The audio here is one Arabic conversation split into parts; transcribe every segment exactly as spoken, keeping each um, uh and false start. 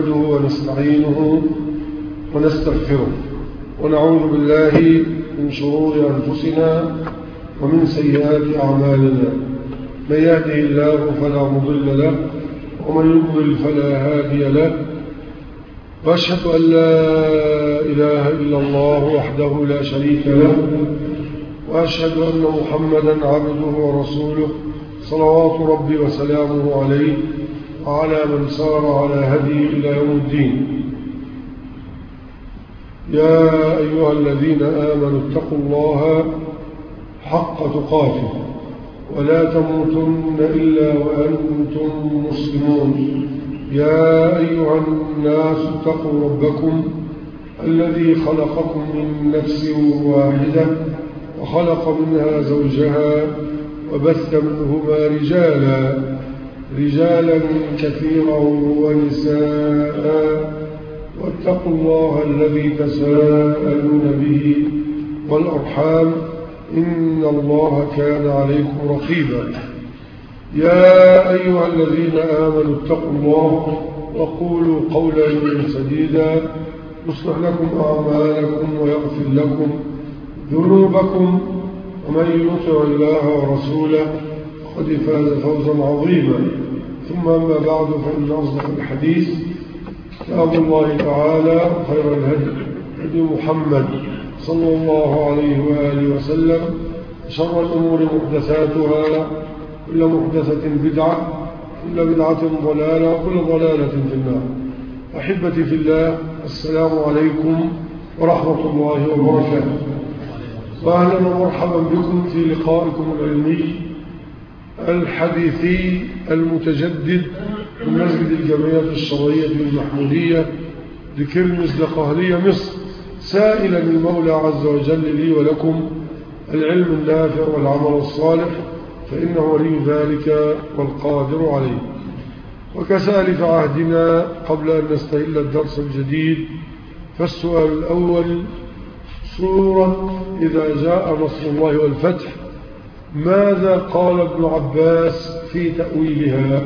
ونستعينه ونستغفره ونعوذ بالله من شرور أنفسنا ومن سيئات أعمالنا. من يهده الله فلا مضل له ومن يضلل فلا هادي له، وأشهد أن لا إله إلا الله وحده لا شريك له، وأشهد أن محمدا عبده ورسوله صلوات ربي وسلامه عليه وعلى من سار على هديه إلى يوم الدين. يا أيها الذين آمنوا اتقوا الله حق تقاته ولا تموتن إلا وأنتم مسلمون. يا أيها الناس اتقوا ربكم الذي خلقكم من نفس واحدة وخلق منها زوجها وبث منهما رجالا رجالا كثيرا ونساء، واتقوا الله الذي تساءلون به والأرحام إن الله كان عليكم رقيبا. يا أيها الذين آمنوا اتقوا الله وقولوا قولا سديدا يصلح لكم أعمالكم ويغفر لكم ذنوبكم، ومن يطع الله ورسوله قد فاز فوزا عظيما. ثم أما بعد، فإن أصدق الحديث كتاب الله تعالى، خير الهدي هدي محمد صلى الله عليه وآله وسلم، شر الأمور محدثاتها، كل محدثة بدعة، كل بدعة ضلالة، وكل ضلالة في النار. أحبتي في الله، السلام عليكم ورحمة الله وبركاته، وأهلا ومرحبا بكم في لقائكم العلمي الحديثي المتجدد من مسجد الجمعية الشرعية المحمودية لكرمز لقهلية مصر، سائلا المولى عز وجل لي ولكم العلم النافع والعمل الصالح، فإنه ولي ذلك والقادر عليه. وكسالف عهدنا، قبل أن نستهل الدرس الجديد، فالسؤال الأول: سورة إذا جاء نصر الله والفتح، ماذا قال ابن عباس في تأويلها؟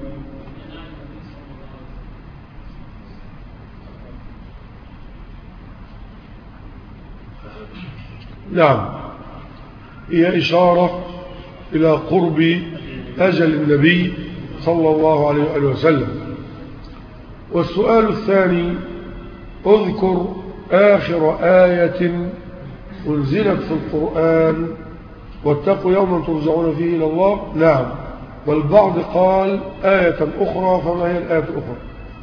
نعم، هي إشارة إلى قرب أجل النبي صلى الله عليه وآله وسلم. والسؤال الثاني: اذكر آخر آية أنزلت في القرآن واتقوا يوما ترجعون فيه إلى الله. نعم، والبعض قال آية أخرى، فما هي الآية الأخرى؟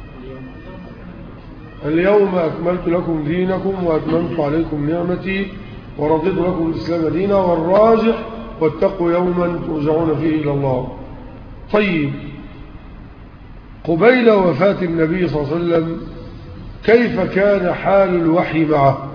اليوم أكملت لكم دينكم وأتممت عليكم نعمتي ورضيت لكم الإسلام دينا، والراجح واتقوا يوما ترجعون فيه إلى الله. طيب، قبيل وفاة النبي صلى الله عليه وسلم كيف كان حال الوحي معه؟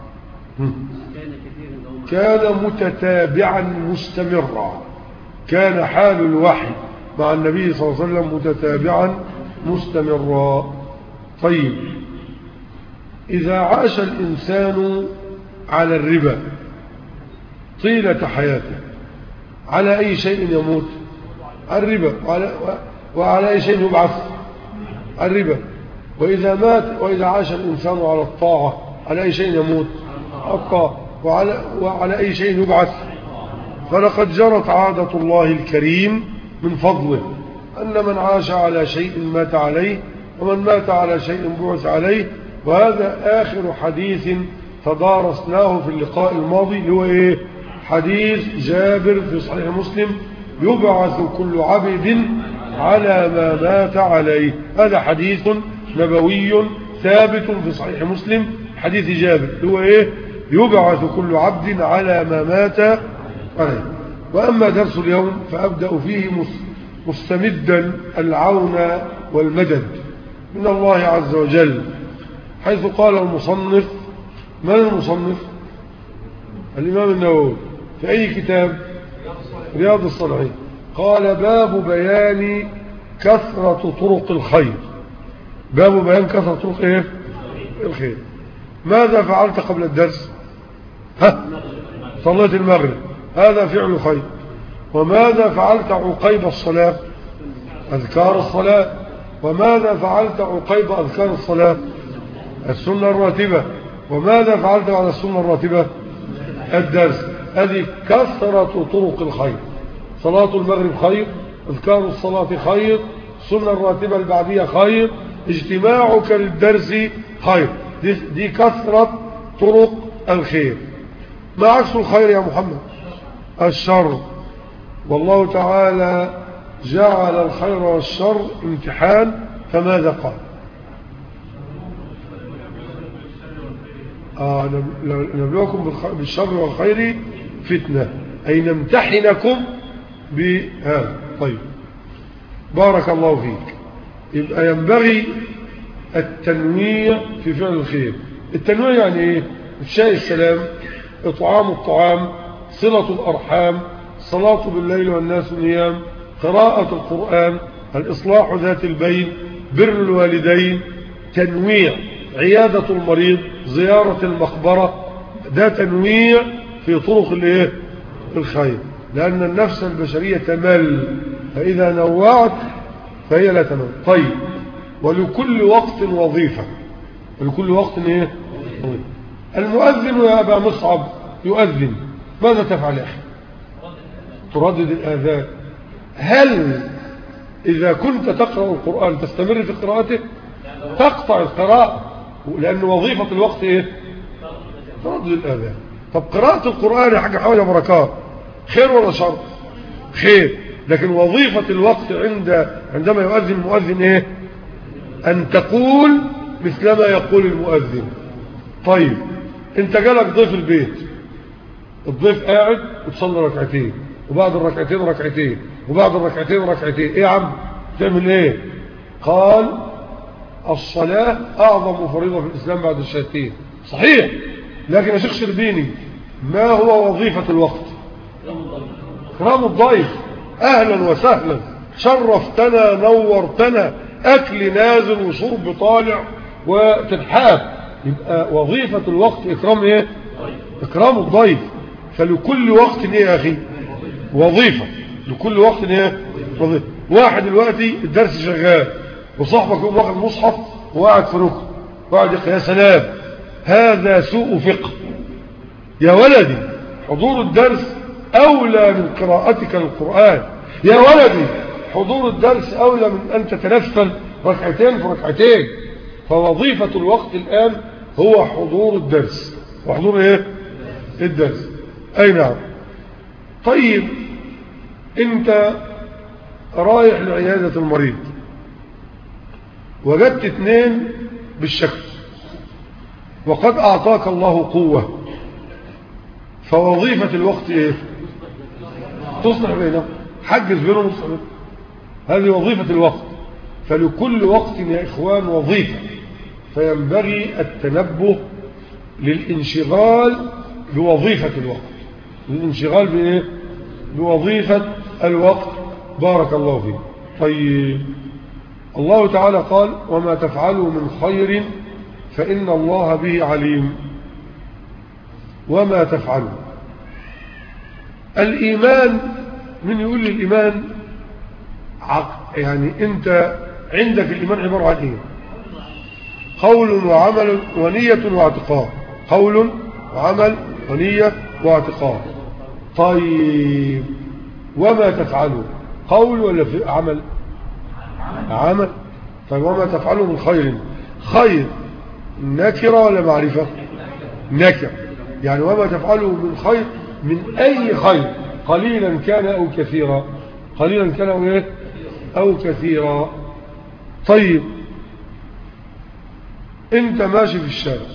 كان متتابعا مستمرا. كان حال الوحي مع النبي صلى الله عليه وسلم متتابعا مستمرا. طيب، إذا عاش الإنسان على الربا طيلة حياته، على أي شيء يموت؟ الربا. وعلى, وعلى أي شيء يبعث؟ الربا. وإذا مات وإذا عاش الإنسان على الطاعة، على أي شيء يموت؟ الطاعة. وعلى, وعلى أي شيء يبعث؟ فلقد جرت عادة الله الكريم من فضله أن من عاش على شيء مات عليه، ومن مات على شيء بعث عليه. وهذا آخر حديث تدارسناه في اللقاء الماضي، اللي هو إيه؟ حديث جابر في صحيح مسلم: يبعث كل عبد على ما مات عليه. هذا حديث نبوي ثابت في صحيح مسلم، حديث جابر، اللي هو إيه؟ يبعث كل عبد على ما مات عليه. وأما درس اليوم فأبدأ فيه مستمدا العون والمدد من الله عز وجل، حيث قال المصنف. من المصنف؟ الإمام النووي. في أي كتاب؟ رياض الصالحين. قال: باب بيان كثرة طرق الخير. باب بيان كثرة طرق إيه؟ الخير. ماذا فعلت قبل الدرس؟ ها؟ صليت المغرب، هذا فعل خير. وماذا فعلت عقيب الصلاة؟ أذكار الصلاة. وماذا فعلت عقيب أذكار الصلاة؟ السنة الراتبة. وماذا فعلت على السنة الراتبة؟ الدرس. هذه كثرة طرق الخير. صلاة المغرب خير، أذكار الصلاة خير، السنة الراتبة البعدية خير، اجتماعك للدرس خير. دي, دي كثرة طرق الخير. ما عكس الخير يا محمد؟ الشر. والله تعالى جعل الخير والشر امتحان، فماذا قال؟ آه نبلوكم بالشر والخير فتنة، أي نمتحنكم بهذا. طيب بارك الله فيك. يبقى ينبغي التنويع في فعل الخير. التنويع يعني ايه؟ إفشاء السلام، إطعام الطعام، صلة الأرحام، الصلاة بالليل والناس نيام، قراءة القرآن، الإصلاح ذات البين، بر الوالدين، تنويع، عيادة المريض، زيارة المقبرة. ده تنويع في طرق الايه؟ الخير. لأن النفس البشرية تمل، فإذا نوعت فهي لا تمل. طيب ولكل وقت وظيفة. ولكل وقت ايه؟ المؤذن يا أبا مصعب يؤذن، ماذا تفعل يا أخي؟ تردد الآذان. هل إذا كنت تقرأ القرآن تستمر في قراءته؟ تقطع القراءة، لأن وظيفة الوقت إيه؟ تردد الآذان. طب قراءة القرآن يا حاجة حوالي بركات، خير ولا شر؟ خير. لكن وظيفة الوقت عند عندما يؤذن المؤذن إيه؟ أن تقول مثلما يقول المؤذن. طيب انت جالك ضيف البيت، الضيف قاعد وتصلي ركعتين، وبعد الركعتين ركعتين، وبعد الركعتين ركعتين. ايه يا عم تعمل ايه؟ قال الصلاة اعظم فريضة في الاسلام بعد الشهادتين. صحيح، لكن يا شيخ شربيني ما هو وظيفة الوقت؟ اكرام الضيف. اهلا وسهلا، شرفتنا، نورتنا، اكل نازل وشرب طالع وتتحاب. يبقى وظيفة الوقت اكرام ايه؟ اكرام الضيف. فلكل وقت ايه يا اخي؟ وظيفة. لكل وقت ايه؟ وظيفة. واحد دلوقتي الدرس شغال وصاحبك يقوم واخد مصحف وقاعد في ركن وقاعد يقرأ، يا سلام، هذا سوء فقه. يا ولدي حضور الدرس اولى من قراءتك للقرآن. يا ولدي حضور الدرس اولى من ان تتنفل ركعتين في ركعتين. فوظيفة الوقت الآن هو حضور الدرس. وحضور ايه؟ الدرس. اي نعم. طيب انت رايح لعيادة المريض، وجدت اثنين بالشكل، وقد اعطاك الله قوة، فوظيفة الوقت ايه؟ تصلح بينهم، حجز بينهم الصلاة. هذه وظيفة الوقت. فلكل وقت يا إخوان وظيفة، فينبغي التنبه للانشغال بوظيفة الوقت. الانشغال بإيه؟ بوظيفة الوقت. بارك الله فيك. طيب الله تعالى قال وما تفعلوا من خير فإن الله به عليم. وما تفعلوا، الإيمان، من يقول لي الإيمان يعني أنت عندك الإيمان عبارة عن إيه؟ قول وعمل ونية واعتقاد. قول وعمل ونية واعتقاد. طيب وما تفعلوا، قول ولا في عمل؟ عمل. طيب وما تفعلوا من خير، خير نكرة ولا معرفة؟ نكرة. يعني وما تفعلوا من خير، من أي خير، قليلا كان أو كثيرا، قليلا كان أو إيه؟ أو كثيرا. طيب انت ماشي في الشارع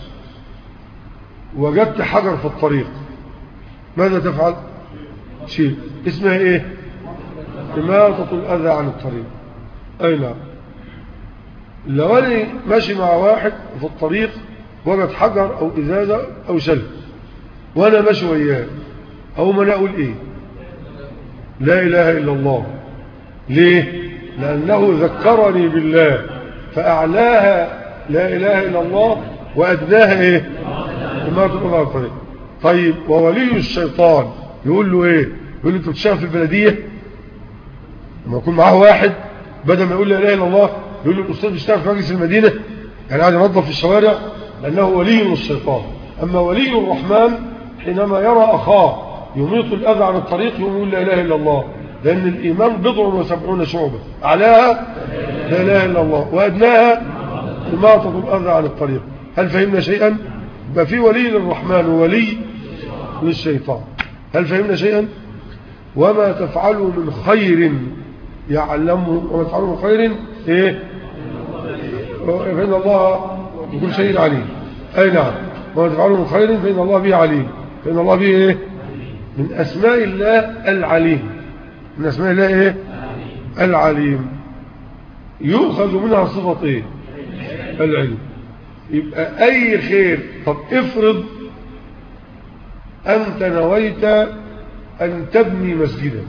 وجدت حجر في الطريق، ماذا تفعل؟ شيء اسمها ايه؟ إماطة الأذى عن الطريق. اي نعم. لو انا ماشي مع واحد في الطريق وجد حجر او ازازة او شلل وانا ماشي وياه، او ما نقول ايه؟ لا اله الا الله. ليه؟ لانه ذكرني بالله، فاعلاها لا اله الا الله وادناها ايه؟ إماطة الأذى عن الطريق. طيب وولي الشيطان يقول له ايه؟ يقول له انت بتشتغل في البلدية، لما يكون معاه واحد بدل ما يقول لا اله الا الله يقول له الأستاذ بيشتغل في مجلس المدينة يعني قاعد ينظف في الشوارع، لأنه ولي من الشيطان. أما ولي الرحمن حينما يرى أخاه يميط الأذى عن الطريق يقول لا إله إلا الله، لأن الإيمان بضع وسبعون شعبة، أعلاها لا إله إلا الله وأدناها إماطة الأذى عن الطريق. هل فهمنا شيئا؟ يبقى في ولي للرحمن وولي للشيطان. هل فهمنا شيئا؟ وما تفعلوا من خير يعلمه، وما تفعلوا من خير إيه؟ فإن الله بكل شيء عليم. أي نعم، وما تفعلوا من خير فإن الله به عليم. فإن الله به إيه؟ من أسماء الله العليم. من أسماء الله إيه؟ العليم. يؤخذ منها صفة إيه؟ العلم. يبقى أي خير. طب افرض أنت نويت أن تبني مسجدا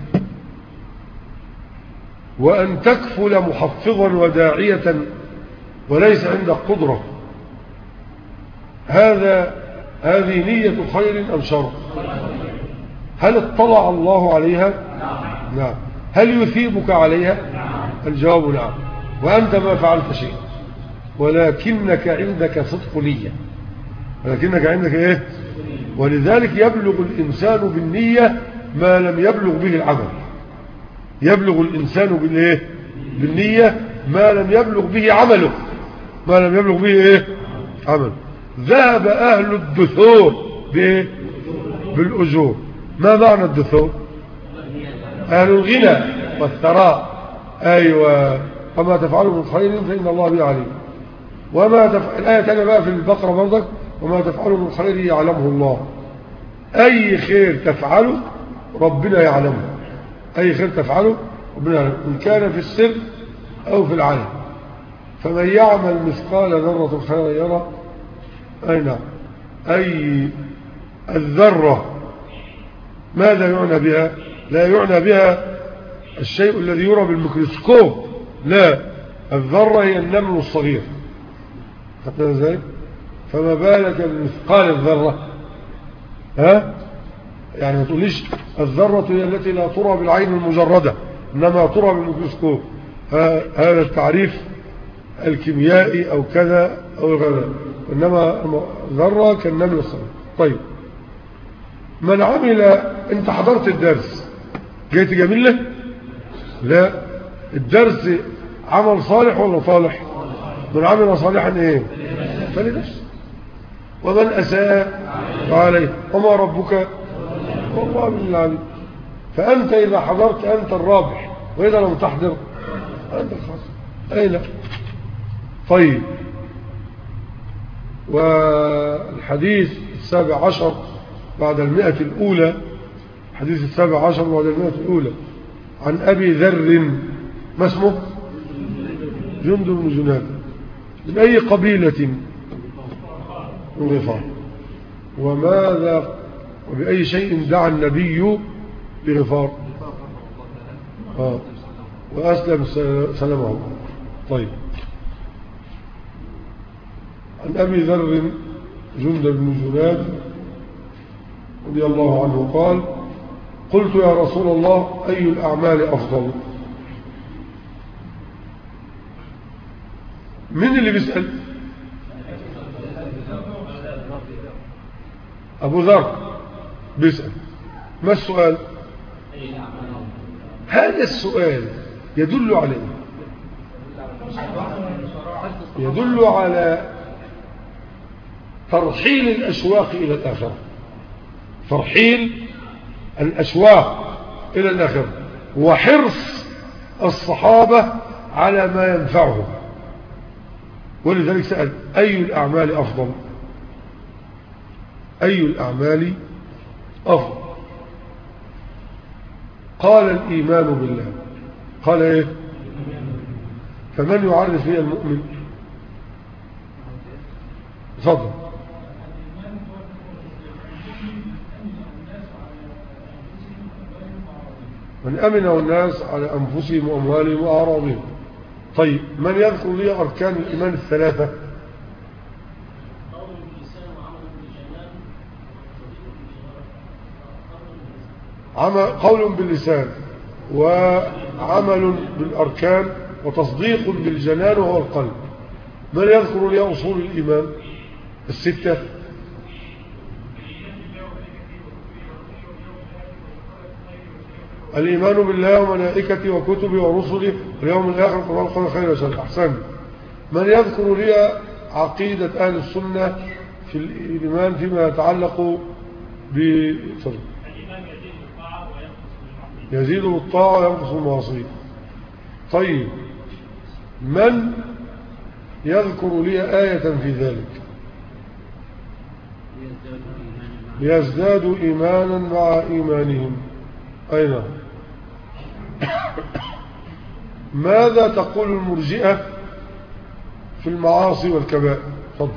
وأن تكفل محفظا وداعية وليس عندك قدرة، هذا هذه نية خير أم شر؟ هل اطلع الله عليها؟ نعم. هل يثيبك عليها؟ الجواب نعم. وأنت ما فعلت شيء، ولكنك عندك صدق نية، ولكنك عندك إيه؟ ولذلك يبلغ الإنسان بالنية ما لم يبلغ به العمل. يبلغ الإنسان بالإيه؟ بالنية ما لم يبلغ به عمله، ما لم يبلغ به إيه؟ عمل. ذهب أهل الدثور بإيه؟ بالأجور. ما معنى الدثور؟ أهل الغنى والثراء. أيوة. وما تفعلوا من خير فإن الله به عليم. وما تفعل الآية تانية بقى في البقرة برضك، وما تفعلوا من خير يعلمه الله. أي خير تفعله ربنا يعلمه. أي خير تفعله ربنا يعلمه، إن كان في السر أو في العلن. فمن يعمل مثقال ذرة خيرا يرى. أي نعم. أي الذرة ماذا يعنى بها؟ لا يعنى بها الشيء الذي يرى بالميكروسكوب، لا، الذرة هي النمل الصغير. حتى ازاي؟ فما بالك بمثقال الذرة؟ ها؟ يعني ما تقوليش الذرة هي التي لا ترى بالعين المجردة، إنما ترى بالميكروسكوب. هذا التعريف الكيميائي أو كذا أو غيره، إنما ذرة كالنمل الصغير. طيب، من عمل، انت حضرت الدرس جاي تجامل له؟ لا، الدرس عمل صالح ولا صالح؟ من عمل صالحا ايه؟ فلنفسه. ومن اساء فعليه وما ربك والله بالعليم. فانت اذا حضرت انت الرابح، واذا لم تحضر انت الخاسر. اي لا. طيب، والحديث السابع عشر بعد المئة الأولى، حديث السابع عشر بعد المئة الأولى، عن أبي ذر، ما اسمه؟ جندب بن جنادة. من أي قبيلة؟ من غفار. وماذا وبأي شيء دعا النبي بغفار؟ آه. وأسلم سلامه. طيب، عن أبي ذر جندب بن جنادة رضي الله عنه قال: قلت يا رسول الله أي الأعمال أفضل؟ من اللي بيسأل؟ أبو ذر بيسأل. ما السؤال؟ هذا السؤال يدل على يدل على ترحيل الأشواق إلى الآخرة، ترحيل الأشواق إلى الآخرة، وحرص الصحابة على ما ينفعهم. ولذلك سأل: أي الأعمال أفضل؟ أي الأعمال أفضل؟ قال: الإيمان بالله. قال إيه؟ فمن يعرف لي المؤمن؟ صدق. من أمنه الناس على أنفسهم وأموالهم وأعراضهم. طيب، من يذكر لي أركان الإيمان الثلاثة؟ قول باللسان، وعمل بالأركان، وتصديق بالجنان وهو القلب. من يذكر لي أصول الإيمان الستة؟ الإيمان بالله وملائكته وكتبه ورسله واليوم الآخر والقرآن خير وشر. أحسن. من يذكر لي عقيدة أهل السنة في الإيمان فيما يتعلق ب يزيد بالطاعة وينقص بالمعصية. طيب، من يذكر لي آية في ذلك؟ ليزدادوا إيمانا مع إيمانهم. أين؟ ماذا تقول المرجئة في المعاصي والكبائر؟ فضل.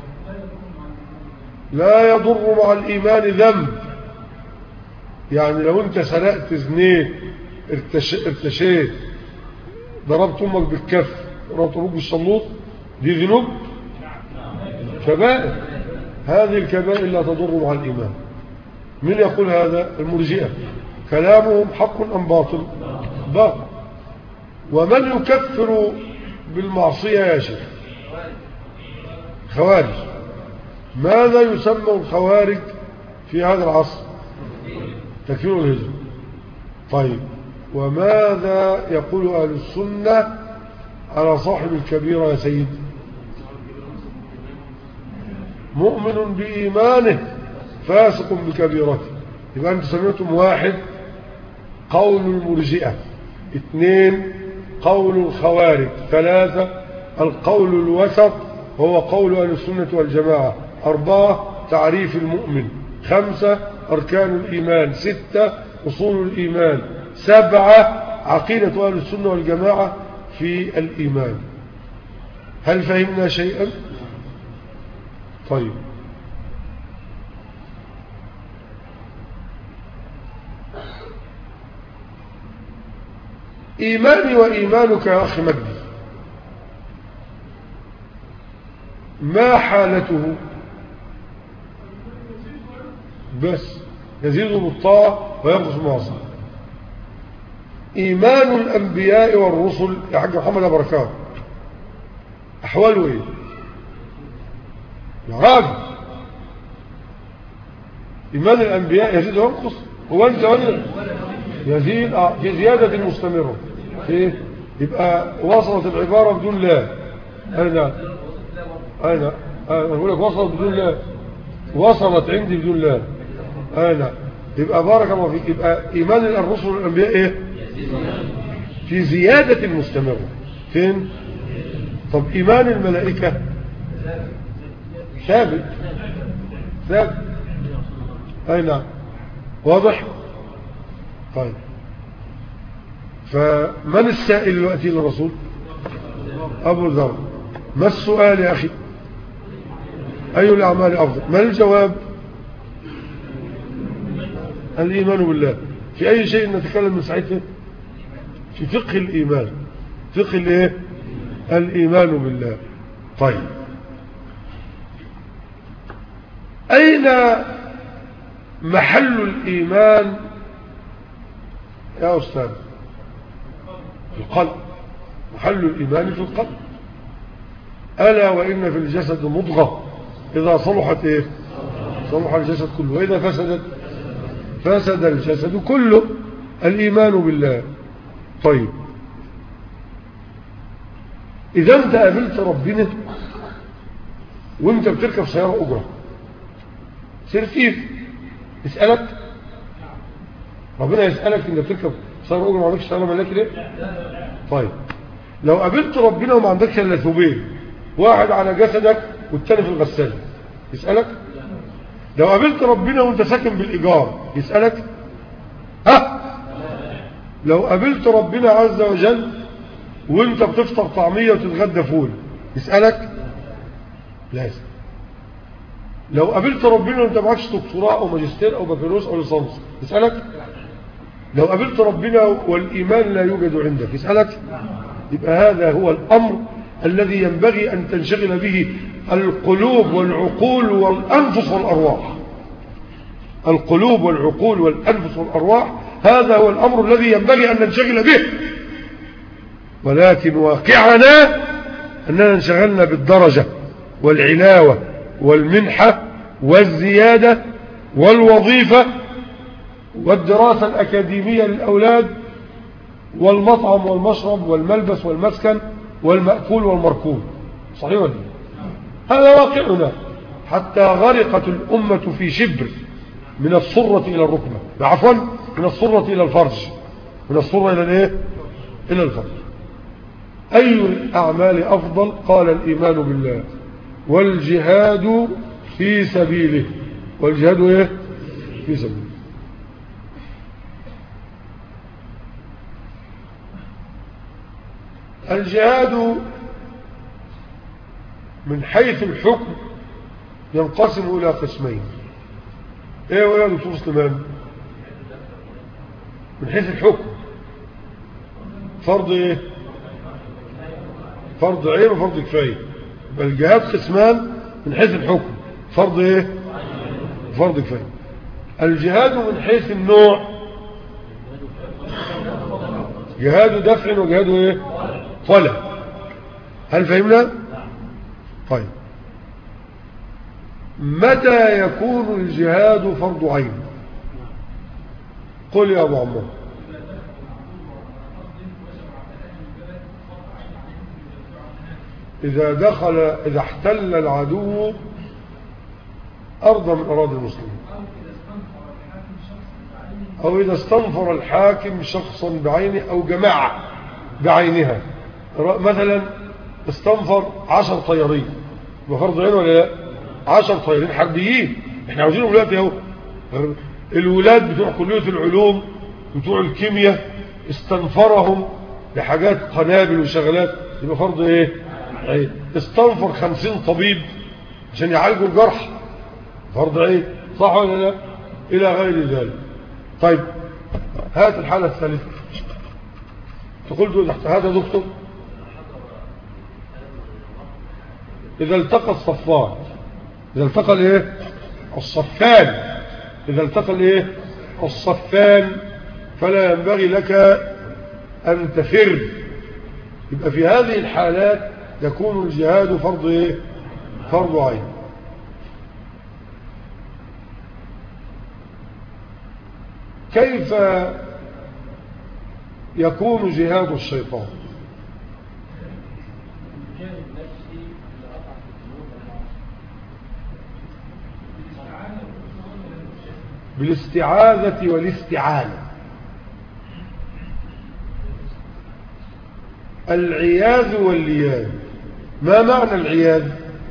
لا يضر مع الإيمان ذنب. يعني لو انت سرقت، زنيت، ارتش... ارتشيت، ضربت امك بالكف، ضربت ابوك بالشلوط، دي ذنوب كبائر. هذه الكبائر لا تضر مع الإيمان. من يقول هذا؟ المرجئة. كلامهم حق أم باطل؟ باطل. ومن يكفر بالمعصية يا شيخ؟ خوارج. ماذا يسمى الخوارج في هذا العصر؟ تكفير الهجرة. طيب، وماذا يقول أهل السنة على صاحب الكبيرة يا سيد؟ مؤمن بإيمانه فاسق بكبيرته. يبقى أنت سمعتم: واحد قول المرجئة، اثنين قول الخوارج، ثلاثة القول الوسط هو قول أهل السنة والجماعة، أربعة تعريف المؤمن، خمسة أركان الإيمان، ستة أصول الإيمان، سبعة عقيدة أهل السنة والجماعة في الإيمان. هل فهمنا شيئا؟ طيب، إيماني وإيمانك يا أخي مجدي ما حالته؟ بس يزيد بالطاعة وينقص بالمعصية. إيمان الأنبياء والرسل يا حاج محمد بركات أحواله إيه يا راجل؟ إيمان الأنبياء يزيد وينقص؟ هو أنت ولا يزيد في زيادة مستمرة؟ إيه؟ يبقى وصلت العبارة بدون لا. أين أين أقول لك وصلت بدون لا، وصلت عندي بدون لا. أين؟ يبقى بارك الله فيك. يبقى إيمان الرسل والأنبياء إيه؟ في زيادة مستمرة. فين؟ طب إيمان الملائكة ثابت ثابت. أي نعم، واضح. طيب، فمن السائل الوقتي للرسول؟ أبو ذر. ما السؤال يا أخي؟ أي الأعمال أفضل؟ ما الجواب؟ الإيمان بالله. في أي شيء نتكلم من ساعتها؟ في فقه الإيمان. فقه الإيه؟ الإيمان بالله. طيب، أين محل الإيمان يا أستاذ؟ في القلب. محل الإيمان في القلب. ألا وإن في الجسد مضغة إذا صلحت إيه؟ صلح الجسد كله، وإذا فسدت فسد الجسد كله. الإيمان بالله. طيب، إذا أنت قابلت ربنا وأنت بتركب سيارة أجرة، سير كيف يسألك؟ ربنا يسألك إنك بتركب سيارة أجرة ما عندكش سيارة ملاكي ليه؟ طيب، لو قابلت ربنا وما عندكش إلا ثوبين، واحد على جسدك والتاني في الغسالة، يسألك؟ لو قابلت ربنا وانت ساكن بالإيجار، يسألك؟ ها؟ لو قابلت ربنا عز وجل وانت بتفطر طعمية وتتغدى فول، يسألك؟ لازم. لو قابلت ربنا وانت معكش دكتوراه او ماجستير او بكالوريوس او ليسانس، يسألك؟ لو قابلت ربنا والإيمان لا يوجد عندك، يسألك؟ يبقى هذا هو الأمر الذي ينبغي أن تنشغل به القلوب والعقول والأنفس والأرواح. القلوب والعقول والأنفس والأرواح، هذا هو الأمر الذي ينبغي أن ننشغل به. ولكن واقعنا أننا انشغلنا بالدرجة والعلاوة والمنحة والزيادة والوظيفة والدراسة الأكاديمية للأولاد والمطعم والمشرب والملبس والمسكن والمأكول والمركوب. صحيح ولا لا؟ هذا واقعنا، حتى غرقت الأمة في شبر من الصرة إلى الركبة، عفوا من الصرة إلى الفرج، من الصرة إلى الايه؟ إلى الفرج. أي الأعمال أفضل؟ قال الإيمان بالله والجهاد في سبيله. والجهاد ايه؟ في سبيله. الجهاد من حيث الحكم ينقسم إلى قسمين. ايه ويا دكتور سليمان؟ من حيث الحكم فرض ايه؟ فرض عين وفرض كفاية. الجهاد قسمان من حيث الحكم، فرض ايه؟ فرض كفاية. الجهاد من حيث النوع جهاد دفع وجهاد ايه؟ طلب. هل فهمنا؟ طيب، متى يكون الجهاد فرض عين؟ قل يا ابو عمار. إذا دخل إذا احتل العدو أرضا من أراضي المسلمين، أو إذا استنفر الحاكم شخصا بعينه أو جماعة بعينها. مثلا استنفر عشر طيارين، بفرض عين ولا لا؟ عشر طيارين حربيين، احنا عاوزينهم دلوقتي اهو. الولاد بتوع كلية العلوم بتوع الكيمياء استنفرهم لحاجات قنابل وشغلات، يبقى فرض ايه؟ عين. استنفر خمسين طبيب عشان يعالجوا الجرح، فرض عين. صح ولا لا؟ الى غير ذلك. طيب، هات الحالة الثالثة. تقول تحت هذا دكتور إذا التقى الصفان، إذا التقى الايه؟ الصفان، إذا التقى الايه؟ الصفان فلا ينبغي لك أن تفر. يبقى في هذه الحالات يكون الجهاد فرض ايه؟ فرض عين. كيف يكون جهاد الشيطان؟ بالاستعاذة والاستعانة. العياذ واللياذ. ما معنى العياذ؟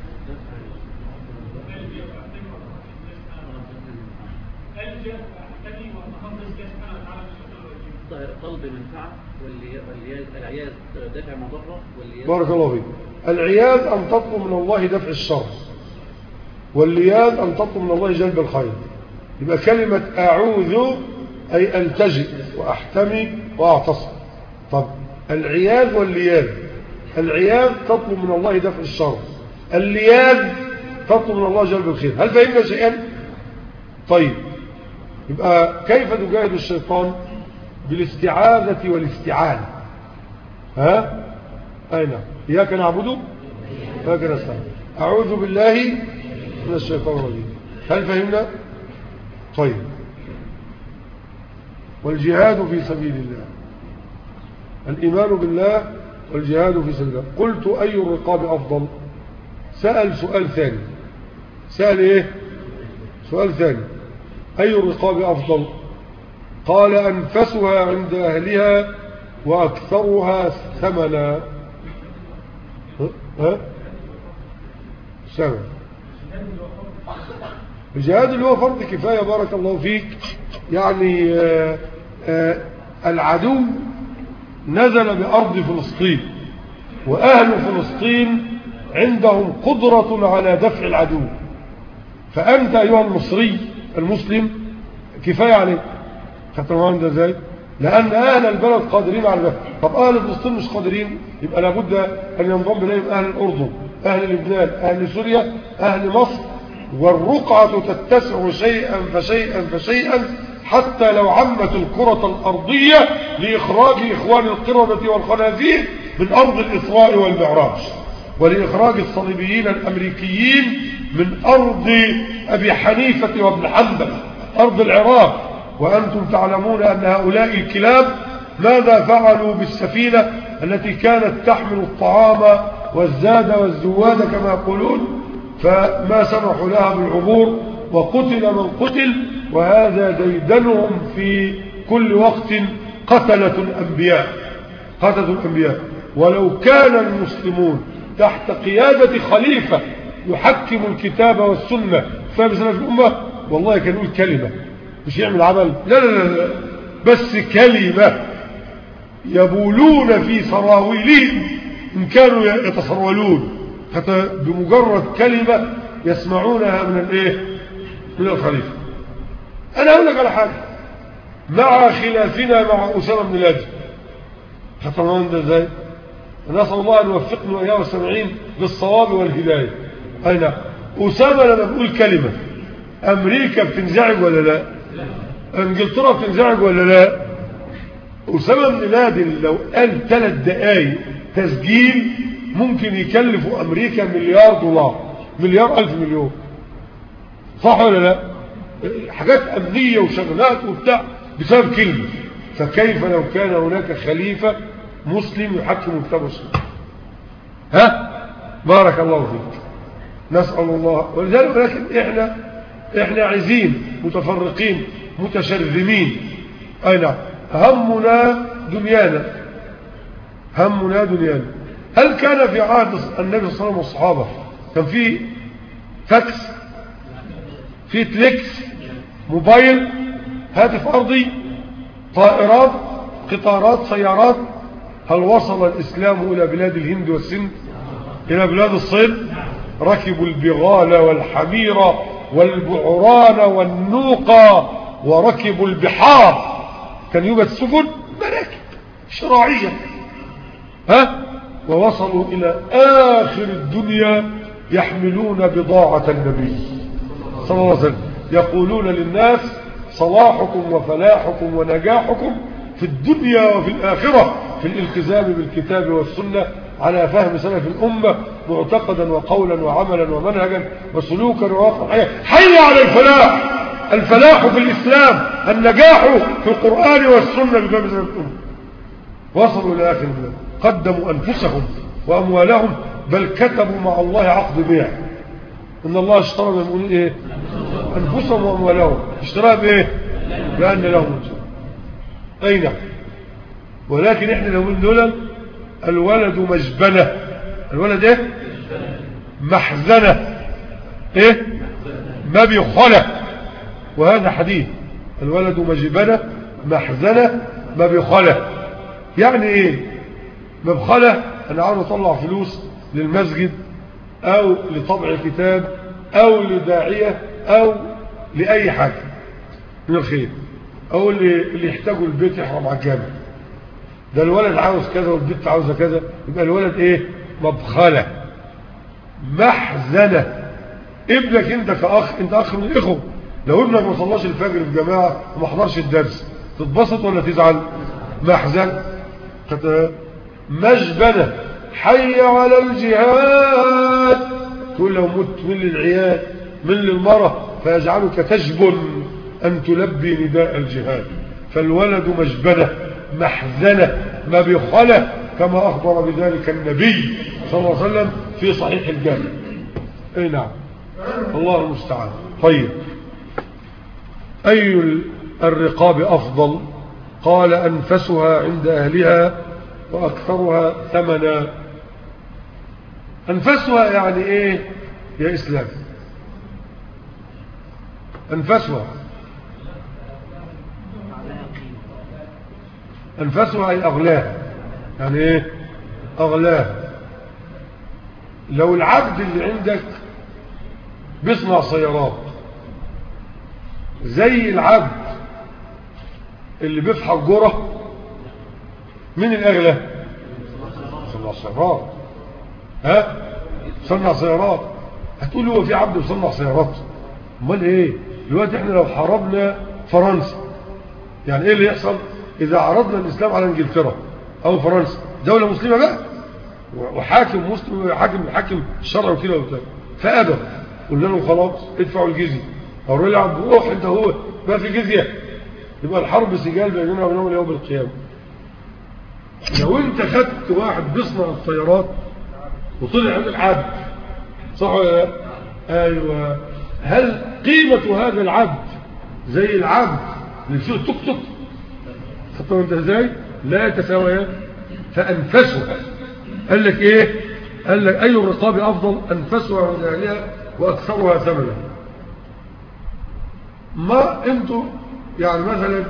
طلب منفعة، والعياذ دفع مضرة. بارك الله فيك. العياذ أن تطلب من الله دفع الشر، واللياذ أن تطلب من الله جلب الخير. يبقى كلمة أعوذ أي ألتجئ وأحتمي وأعتصم. طب العياذ واللياذ، العياذ تطلب من الله دفع الشر، اللياذ تطلب من الله جلب الخير. هل فهمنا شيئا؟ طيب، يبقى كيف تجاهد الشيطان؟ بالاستعاذة والاستعانة. ها؟ أين؟ إياك نعبد إياك نستعين. أعوذ بالله من الشيطان الرجيم. هل فهمنا؟ طيب، والجهاد في سبيل الله، الإيمان بالله والجهاد في سبيل الله. قلت أي الرقاب أفضل؟ سأل سؤال ثاني. سأل إيه؟ سؤال ثاني. أي الرقاب أفضل؟ قال أنفسها عند أهلها وأكثرها ثمنا. ها؟ ثمن. الجهاد اللي هو فرض كفاية. بارك الله فيك. يعني آآ آآ العدو نزل بأرض فلسطين، وأهل فلسطين عندهم قدرة على دفع العدو، فأنت أيها المصري المسلم كفاية عليك. خدت معاهم ده ازاي؟ لأن أهل البلد قادرين على ده. طب أهل فلسطين مش قادرين، يبقى لابد أن ينضم إليهم أهل الأردن، أهل لبنان، أهل سوريا، أهل مصر، والرقعة تتسع شيئا فشيئا فشيئا حتى لو عمت الكرة الأرضية لإخراج إخوان القردة والخنازير من أرض الإسراء والمعراج، ولإخراج الصليبيين الأمريكيين من أرض أبي حنيفة وابن حنبل أرض العراق. وأنتم تعلمون أن هؤلاء الكلاب ماذا فعلوا بالسفينة التي كانت تحمل الطعام والزاد والزواد كما يقولون، فما سمحوا لها بالعبور وقتل من قتل. وهذا ديدنهم في كل وقت قتلة الأنبياء، قتلة الأنبياء. ولو كان المسلمون تحت قيادة خليفة يحكم الكتاب والسنة فبسنة الأمة، والله كان يقول كلمة مش يعمل عمل، لا لا لا, لا. بس كلمة يبولون في سراويلهم إن كانوا يتسرولون، حتى بمجرد كلمة يسمعونها من الايه من الخليفة. أنا أقول لك على حاجة، مع خلافنا مع أسامة بن لادن حتى ما ده ازاي، نسأل الله أن يوفقنا وإياه والسامعين للصواب والهداية. أي نعم، أسامة لما بقول كلمة أمريكا بتنزعج ولا لا؟ انجلترا بتنزعج ولا لا؟ أسامة بن لادن لو قال ثلاث دقايق تسجيل ممكن يكلف أمريكا مليار دولار، مليار ألف مليون، صح ولا لا؟ حاجات أمنية وشغلات وبتاع بسبب كلمة. فكيف لو كان هناك خليفة مسلم يحكم كتاب السنة؟ ها؟ بارك الله فيك. نسأل الله. ولذلك ولكن احنا احنا عايزين متفرقين متشرذمين. اي نعم، همنا دنيانا، همنا دنيانا. هل كان في عهد النبي صلى الله عليه وسلم والصحابة كان في فاكس، في تليكس، موبايل، هاتف أرضي، طائرات، قطارات، سيارات؟ هل وصل الإسلام إلى بلاد الهند والسند، إلى بلاد الصين؟ ركبوا البغال والحمير والبعران والنوقى وركبوا البحار. كان يوجد سفن مراكب شراعية، ها؟ ووصلوا إلى آخر الدنيا يحملون بضاعة النبي صلى الله عليه وسلم، يقولون للناس صلاحكم وفلاحكم ونجاحكم في الدنيا وفي الآخرة في الالتزام بالكتاب والسنة على فهم سلف الأمة معتقدا وقولا وعملا ومنهجا وسلوكا وواقعا حيا. حي على الفلاح، الفلاح في الإسلام، النجاح في القرآن والسنة بفهم سلف الأمة. وصلوا إلى آخر البلاد، قدموا أنفسهم وأموالهم، بل كتبوا مع الله عقد بيع. إن الله اشترى من يقول إيه؟ أنفسهم وأموالهم. اشتراها بإيه؟ لأن لهم وجه. أي نعم. ولكن إحنا لو قلنا الولد مجبنة، الولد إيه؟ محزنة، إيه؟ ما بيخلق. وهذا حديث، الولد مجبنة محزنة ما بيخلق. يعني إيه مبخلة؟ أنا عاوز أطلع فلوس للمسجد أو لطبع كتاب أو لداعية أو لأي حاجة من الخير، أو اللي يحتاجوا البيت يحرم على الجامع. ده الولد عاوز كذا والبيت عاوزة كذا، يبقى الولد إيه؟ مبخلة محزنة. ابنك أنت كأخ، أنت أخ من الإخوة، لو ابنك ما صلاش الفجر في جماعة وما حضرش الدرس تتبسط ولا تزعل؟ محزن. مجبنة. حي على الجهاد، تقول لو مت من للعيال من للمرة فيجعلك تجبن أن تلبي نداء الجهاد. فالولد مجبنة محزنة ما بيخلى، كما أخبر بذلك النبي صلى الله عليه وسلم في صحيح الجامع. اي نعم، الله المستعان. طيب، أي الرقاب أفضل؟ قال أنفسها عند أهلها وأكثرها ثمنا. أنفسها يعني إيه يا إسلام؟ أنفسها أنفسها أي أغلاها. يعني إيه أغلاها؟ لو العبد اللي عندك بيصنع سيارات زي العبد اللي بيفحر جرة، من الأغلى؟ صنع سيارات. ها؟ صنع سيارات. هتقول هو في عبد بيصنع سيارات؟ امال ايه؟ دلوقتي احنا لو حاربنا فرنسا، يعني ايه اللي يحصل اذا عرضنا الاسلام على انجلترا او فرنسا، دولة مسلمة بقى، وحاكم مسلم حاكم حاكم الشرع وكده وبتاع، فأبى، قلنا له خلاص ادفعوا الجزية، أو الراجل عبد روح أنت هو ما في جزية، يبقى الحرب سجال بيننا وبينهم يوم القيامة. لو أنت خدت واحد بيصنع الطيارات وطلع عند العبد، صح ولا لا؟ أيوة، هل قيمة هذا العبد زي العبد اللي فيه توك توك؟ خطوا أنت إزاي؟ لا يتساويان. فأنفسها قال لك إيه؟ قال لك أي الرقاب أفضل؟ أنفسها عند أهلها وأكثرها ثمنا. ما أنتوا يعني مثلا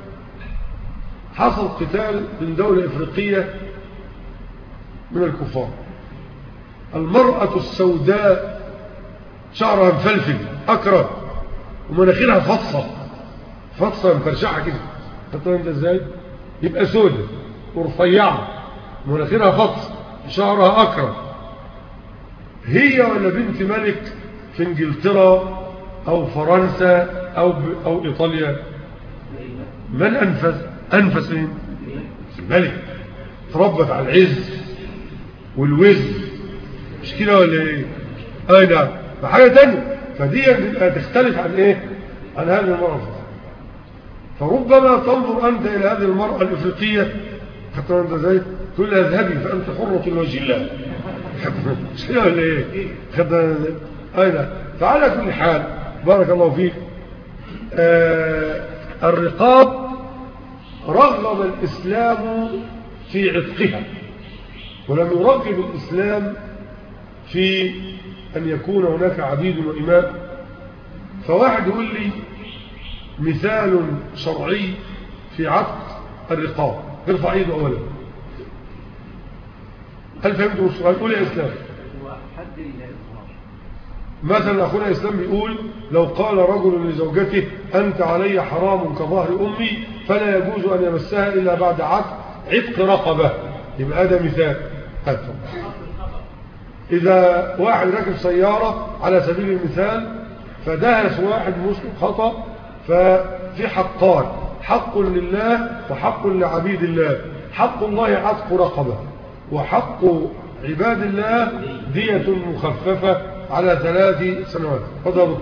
حصل قتال من دولة إفريقية من الكفار، المرأة السوداء شعرها مفلفل أكرم ومناخيرها فطسة فطسة مفرشحة كده، خطوا أنت إزاي؟ يبقى سودة ورفيعة مناخيرها فطس شعرها أكرم، هي ولا بنت ملك في انجلترا أو فرنسا أو, أو إيطاليا؟ من أنفس؟ أنفس مين؟ الملك، تربت على العز والوزن، مش كده ولا إيه؟ أي نعم. فحاجة تانية، فدي تختلف عن إيه؟ عن هذه المرأة. فربما تنظر أنت إلى هذه المرأة الإفريقية حتى أنت زي تقول لها اذهبي فأنت حرة لوجه الله، مش كده ولا إيه؟ أي نعم. فعلى كل حال بارك الله فيك، آه الرقاب رغب الإسلام في عتقها، ولم يرغب الإسلام في أن يكون هناك عبيد وإماء. فواحد يقول لي مثال شرعي في عتق الرقاب، ارفع ايده أولا. هل فهمتوا السؤال؟ قول يا إسلام. مثلا أخونا إسلام بيقول لو قال رجل لزوجته أنت علي حرام كظهر أمي فلا يجوز أن يمسها إلا بعد عتق عتق رقبة، يبقى هذا مثال. هاتوا. إذا واحد راكب سيارة على سبيل المثال فدهس واحد مسلم خطأ، ففي حقان، حق لله وحق لعبيد الله. حق الله عتق رقبة، وحق عباد الله دية مخففة على ثلاث سنوات. فضل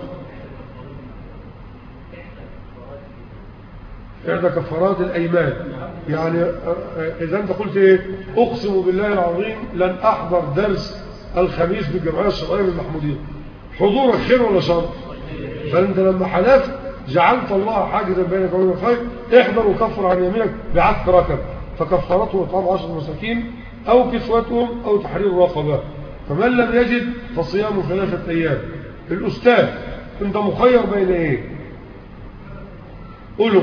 إحدى كفارات الأيمان، يعني إذا أنت قلت إيه؟ أقسم بالله العظيم لن أحضر درس الخميس بالجمعية الشرعية بالمحمودية، حضورك خير ولا شر؟ فأنت لما حلفت جعلت الله حاجزا بينك وبين الخير، احضر وكفر عن يمينك بعتق رقبة، فكفارته إطعام عشر مساكين أو كسوتهم أو تحرير رقبة. فمن لم يجد فصيام ثلاثة أيام. الأستاذ أنت مخير بين إيه؟ قولوا.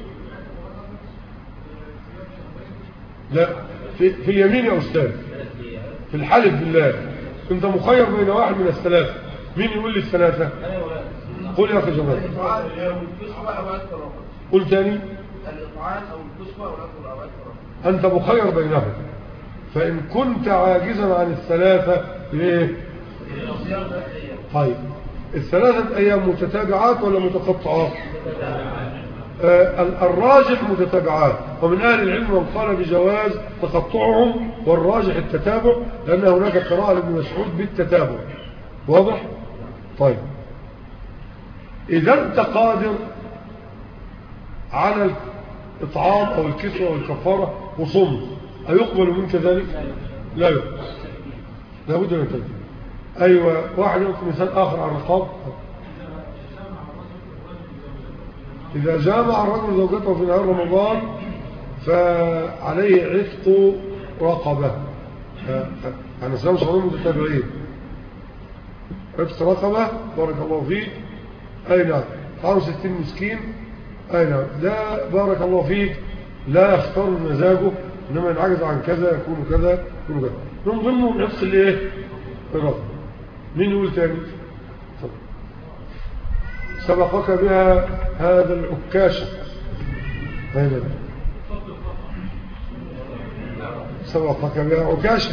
لا، في, في اليمين يا أستاذ، في الحلف بالله أنت مخير بين واحد من الثلاثة. مين يقول لي الثلاثة؟ قول يا أخي جمال. قول تاني. الإطعام أو الكسوة أو الأكل أو الأكل. أنت مخير بينهم، فإن كنت عاجزا عن الثلاثة ليه؟ طيب الثلاثة أيام متتابعات ولا متقطعات؟ آه الراجح متتابعات، ومن أهل العلم من قال بجواز تقطعهم، والراجح التتابع، لأن هناك قراءة لابن مسعود بالتتابع. واضح؟ طيب إذا أنت قادر على الإطعام أو الكسوة والكفارة وصمت، أيقبل منك ذلك؟ لا يقبل، لابد من التجديد. أيوة، واحد يقول مثال آخر على الرقاب. إذا جامع الرجل زوجته في نهار رمضان فعليه عتق رقبة، يعني سلام شهرين متتابعين، عتق رقبة. بارك الله فيك. أي نعم. خمسة وستين مسكين. أي نعم. لا بارك الله فيك، لا يختار مزاجه، إنما ينعجز عن كذا يكون كذا يكون كذا. من ضمنهم عتق الإيه؟ الرقبة. مين يقول تاني؟ سبقك بها هذا العكاشة. هذا سبقك بها عكاشة.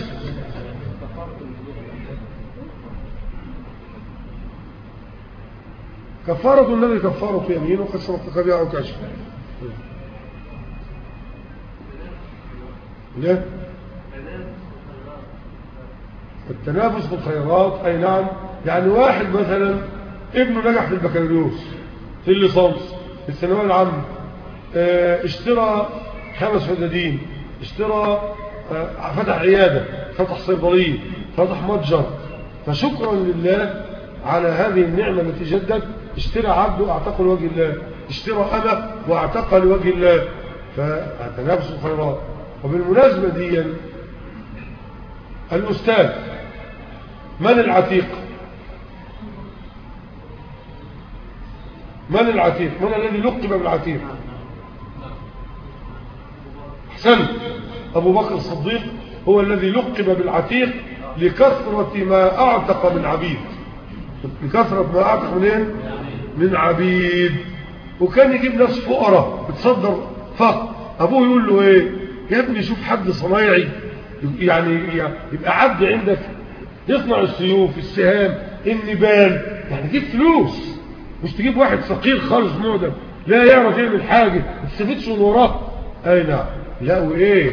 كفارة النبي كفارة يمين، وقد سبقك بها عكاشة. ليه؟ التنافس في الخيرات أي نعم. يعني واحد مثلا ابنه نجح في البكالوريوس في الليسانس في الثانوية العامة، اشترى خمس فدادين، اشترى فتح عيادة، فتح صيدلية، فتح متجر، فشكرا لله على هذه النعمة التي جدت. اشترى عبده اعتق لوجه الله، اشترى أمة واعتق لوجه الله، فالتنافس الخيرات. وبالمناسبة دي الأستاذ من العتيق؟ من العتيق؟ من الذي لقب بالعتيق؟ أحسنت، أبو بكر الصديق هو الذي لقب بالعتيق لكثرة ما أعتق من عبيد، لكثرة ما أعتق منين؟ من عبيد. وكان يجيب ناس فقراء بتصدر فقر، أبوه يقول له إيه؟ يا ابني شوف حد صنايعي يعني يبقى عبد عندك يصنع السيوف، السهام، النبال، يعني جيب فلوس، مش تجيب واحد فقير خالص معدم لا يعرف يعمل حاجة ما تستفيدش من وراه. أي نعم. لا وإيه؟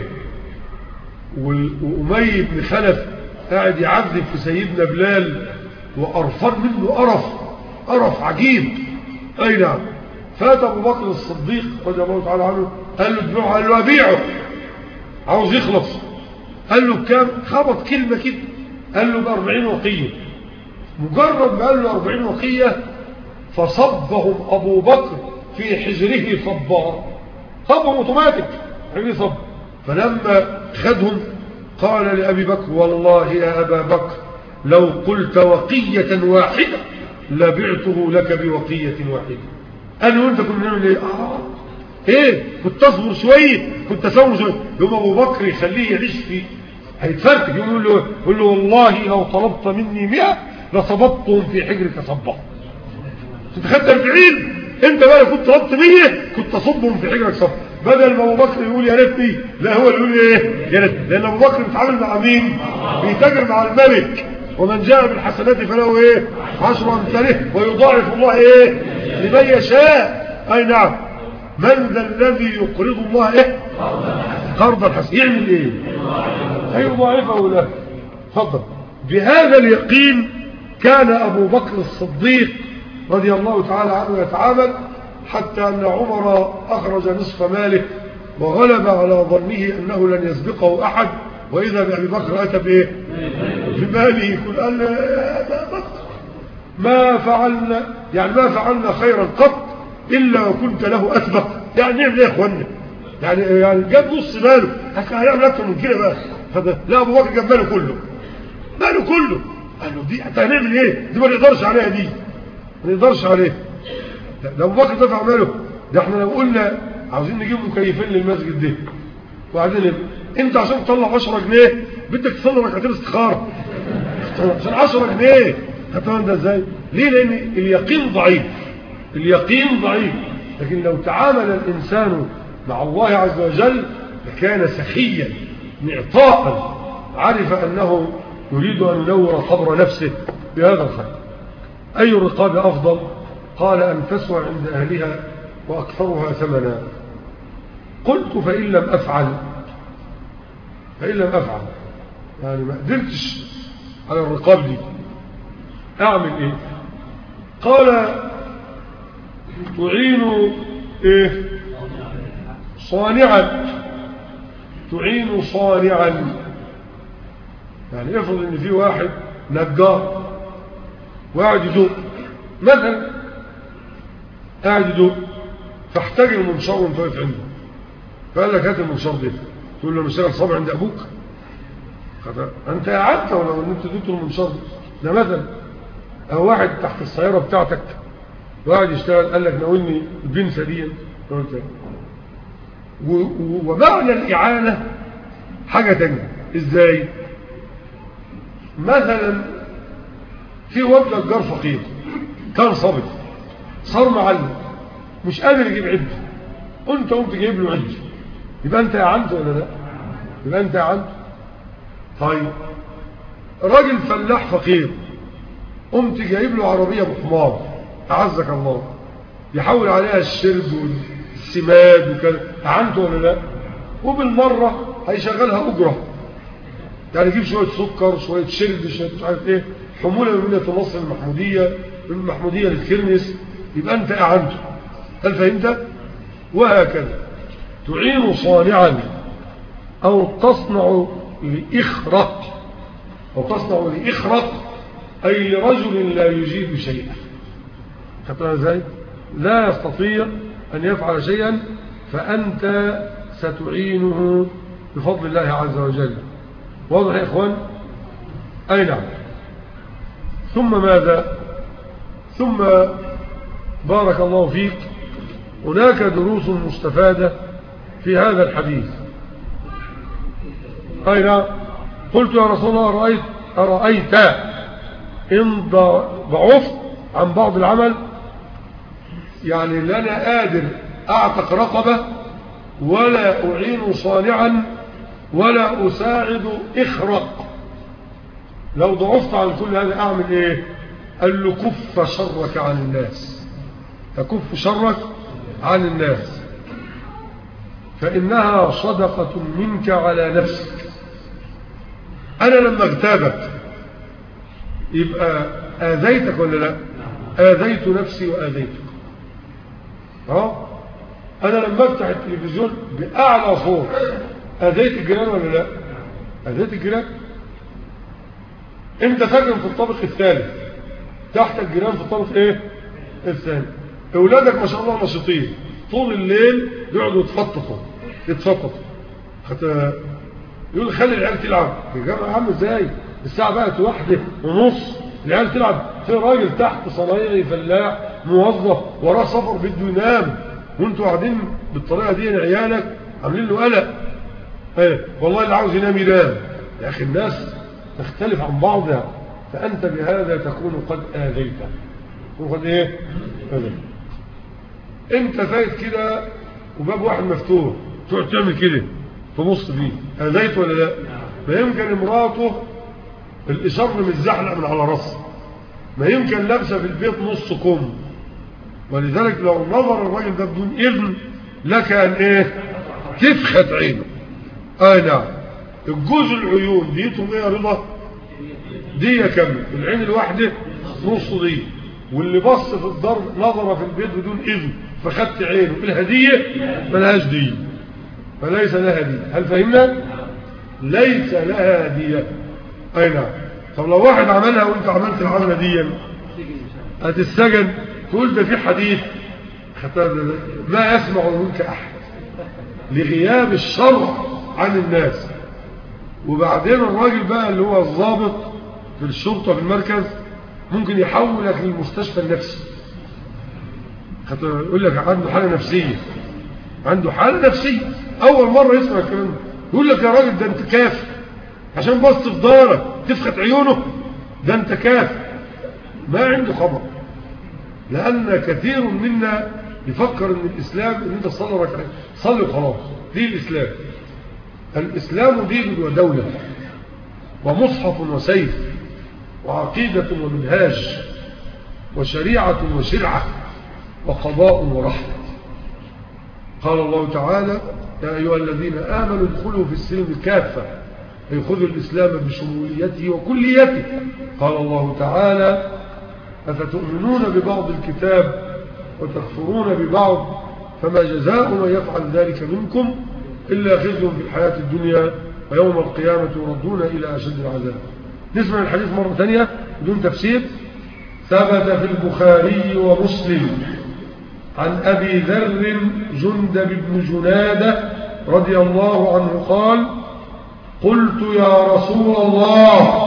وأمي بن خلف قاعد يعذب في سيدنا بلال وأرفض منه قرف قرف عجيب. أي نعم. فات أبو بكر الصديق رضي الله تعالى عنه قال له ابنعه، قال له أبيعه، عاوز يخلص. قال له بكام؟ خبط كلمة كده، قال له بأربعين وقية. مجرد ما قال له أربعين وقية فصبهم أبو بكر في حجره صبا، صبهم اوتوماتيك حجره صب. فلما خدهم قال لأبي بكر والله يا أبا بكر لو قلت وقية واحدة لبعته لك بوقية واحدة. قال له انت كنت نعمل ايه؟ اه ايه كنت تصبر شوية، كنت تصبر شوية. يوم أبو بكر يخليه يعيش فيه هيتفرتك، يقول له, يقول له والله لو طلبت مني مئة لصببتهم في حجرك صبا. تتخدم أربعين، انت بقى كنت طلبت مية كنت تصبهم في حجرك صبا. بدل ما ابو بكر يقول يا ريتني، لا هو اللي يقول ايه؟ يا ريت. لان ابو بكر بيتعامل مع مين؟ بيتاجر مع الملك. ومن جاء بالحسنات فله ايه؟ عشر امثاله ويضاعف الله ايه؟ لمن يشاء. اي نعم. من ذا الذي يقرض الله ايه؟ قرضا حسنا. يعمل ايه؟ هيضاعفه له. تفضل. بهذا اليقين كان ابو بكر الصديق رضي الله تعالى عنه يتعامل، حتى أن عمر أخرج نصف ماله وغلب على ظنه أنه لن يسبقه أحد، وإذا بأبي بكر أتى بإيه؟ بماله. كل قال ما فعلنا يعني ما فعلنا خيرا قط إلا وكنت له أسبق. يعني نعمل إيه يا إخوانا؟ يعني يعني جاب نص ماله، هيعمل أكثر من كده بقى. لا أبو بكر جاب ماله كله، ماله كله. قال له دي حتى هنعمل إيه؟ دي ما نقدرش عليها، دي ما نقدرش عليها. ده ابو بكر دفع ماله. ده احنا لو قلنا عاوزين نجيب مكيفين للمسجد ده وبعدين انت عشان تطلع عشرة جنيه بدك تصلي ركعتين استخاره عشان عشرة جنيه. هتعمل ده ازاي؟ ليه؟ لان اليقين ضعيف، اليقين ضعيف. لكن لو تعامل الانسان مع الله عز وجل لكان سخيا معطاء، عرف انه يريد ان ينور قبر نفسه بهذا الخير. اي الرقاب افضل؟ قال أن تسوى عند أهلها وأكثرها ثمنا. قلت فإن لم أفعل، فإن لم أفعل يعني ما قدرتش على الرقاب دي أعمل إيه؟ قال تعين إيه؟ صانعا، تعين صانعا. يعني افرض إن في واحد نجار وقاعد يدق مثلا، قاعد يدق فاحتاج المنشار وانت واقف عنده، فقال لك هات المنشار ده، تقول له نشتغل صابع عند ابوك؟ انت قعدت ولا انت اديته المنشار ده مثلا. او واحد تحت السياره بتاعتك وقاعد يشتغل قال لك ناولني البنسه دي، ومعنى الاعانه حاجه ثانيه. ازاي؟ مثلا في واد نجار فقير كان صابر، صار معلم مش قادر يجيب عد، وانت قمت جايب له عد، يبقى انت اعنت ولا لا؟ يبقى انت اعنت. طيب راجل فلاح فقير قمت جايب له عربيه بحمار، اعزك الله، يحول عليها الشرب والسماد وكذا، اعنت ولا لا؟ وبالمره هيشغلها اجره، يعني جيب شوية سكر، شوية شرب، شوية مش عارف ايه، حمولة من منة النصر المحمودية، من المحمودية للكرنس، يبقى انت اعنته. هل فهمت؟ وهكذا تعين صانعا او تصنع لإخرق، او تصنع لإخرق اي لرجل لا يجيب شيئا. خدتها ازاي؟ لا يستطيع ان يفعل شيئا، فانت ستعينه بفضل الله عز وجل. واضح يا اخوان؟ اي نعم. ثم ماذا؟ ثم بارك الله فيك، هناك دروس مستفادة في هذا الحديث. اي نعم. قلت يا رسول الله أرأيت, أرأيت إن ضعفت عن بعض العمل، يعني لا أنا قادر أعتق رقبة ولا أعين صانعا ولا أساعد إخرق، لو ضعفت عن كل هذا أعمل إيه؟ قال له كف شرك عن الناس، تكف شرك عن الناس، فإنها صدقة منك على نفسك. أنا لما اغتابك يبقى آذيتك ولا لا؟ آذيت نفسي وآذيتك. ها؟ أنا لما افتح التلفزيون بأعلى صوت آذيت الجيران ولا لا؟ آذيت الجيران. أنت ساكن في الطابق الثالث، تحت الجيران في الطابق إيه؟ الثاني. أولادك ما شاء الله نشيطين، طول الليل بيقعدوا يتفطفوا يتفطفوا حتى يقول خلي العيال تلعب. يا جماعه يا عم ازاي؟ الساعه بقت واحدة ونص العيال تلعب، في راجل تحت صنايعي فلاح موظف وراه سفر بده ينام، وانتوا قاعدين بالطريقه دي لعيالك عاملين له قلق. ايه والله اللي عاوز ينام ينام. يا اخي الناس تختلف عن بعضها، فانت بهذا تكون قد اذيته. تكون قد ايه؟ اذيت. انت فايت كده وباب واحد مفتوح تقعد تعمل كده في نص فيه، اذيت ولا لا؟ ما يمكن امراته الاشر متزحلق من على راسها، ما يمكن لابسه في البيت نص كم، ولذلك لو نظر الراجل ده بدون اذن لك ان ايه؟ تفخت عينه. اي نعم. الجوز العيون ديتهم ايه يا رضا؟ دي كامله، العين الواحده نص دي، واللي بص في الدار نظر في البيت بدون اذن فخدت عينه، الهديه ملهاش دي، فليس لها دي. هل فهمنا؟ ليس لها دية. اي نعم. طب لو واحد عملها وانت عملت العملة دي هتتسجن، تقول ده في حديث ما يسمع منك احد لغياب الشرع عن الناس. وبعدين الراجل بقى اللي هو الضابط في الشرطة في المركز ممكن يحولك للمستشفى النفسي، يقول لك عنده حالة نفسية، عنده حالة نفسية. أول مرة يسمع الكلام ده يقول لك يا راجل ده أنت كافر عشان بص في دارك تفخت عيونه، ده أنت كافر. ما عنده خبر، لأن كثير منا يفكر أن الإسلام أن أنت صلي ركعتين صلي وخلاص. دي الإسلام. الإسلام دين ودولة ومصحف وسيف وعقيدة ومنهاج وشريعة وشرعة وقضاء ورحمة. قال الله تعالى يا أيها الذين آمنوا ادخلوا في السلم كافة، أي خذوا الإسلام بشموليته وكليته. قال الله تعالى أفتؤمنون ببعض الكتاب وتكفرون ببعض فما جزاء من يفعل ذلك منكم إلا خزي في الحياة الدنيا ويوم القيامة يردون إلى أشد العذاب. نسمع الحديث مرة ثانية بدون تفسير. ثبت في البخاري ومسلم عن أبي ذر جندب بن جنادة رضي الله عنه قال قلت يا رسول الله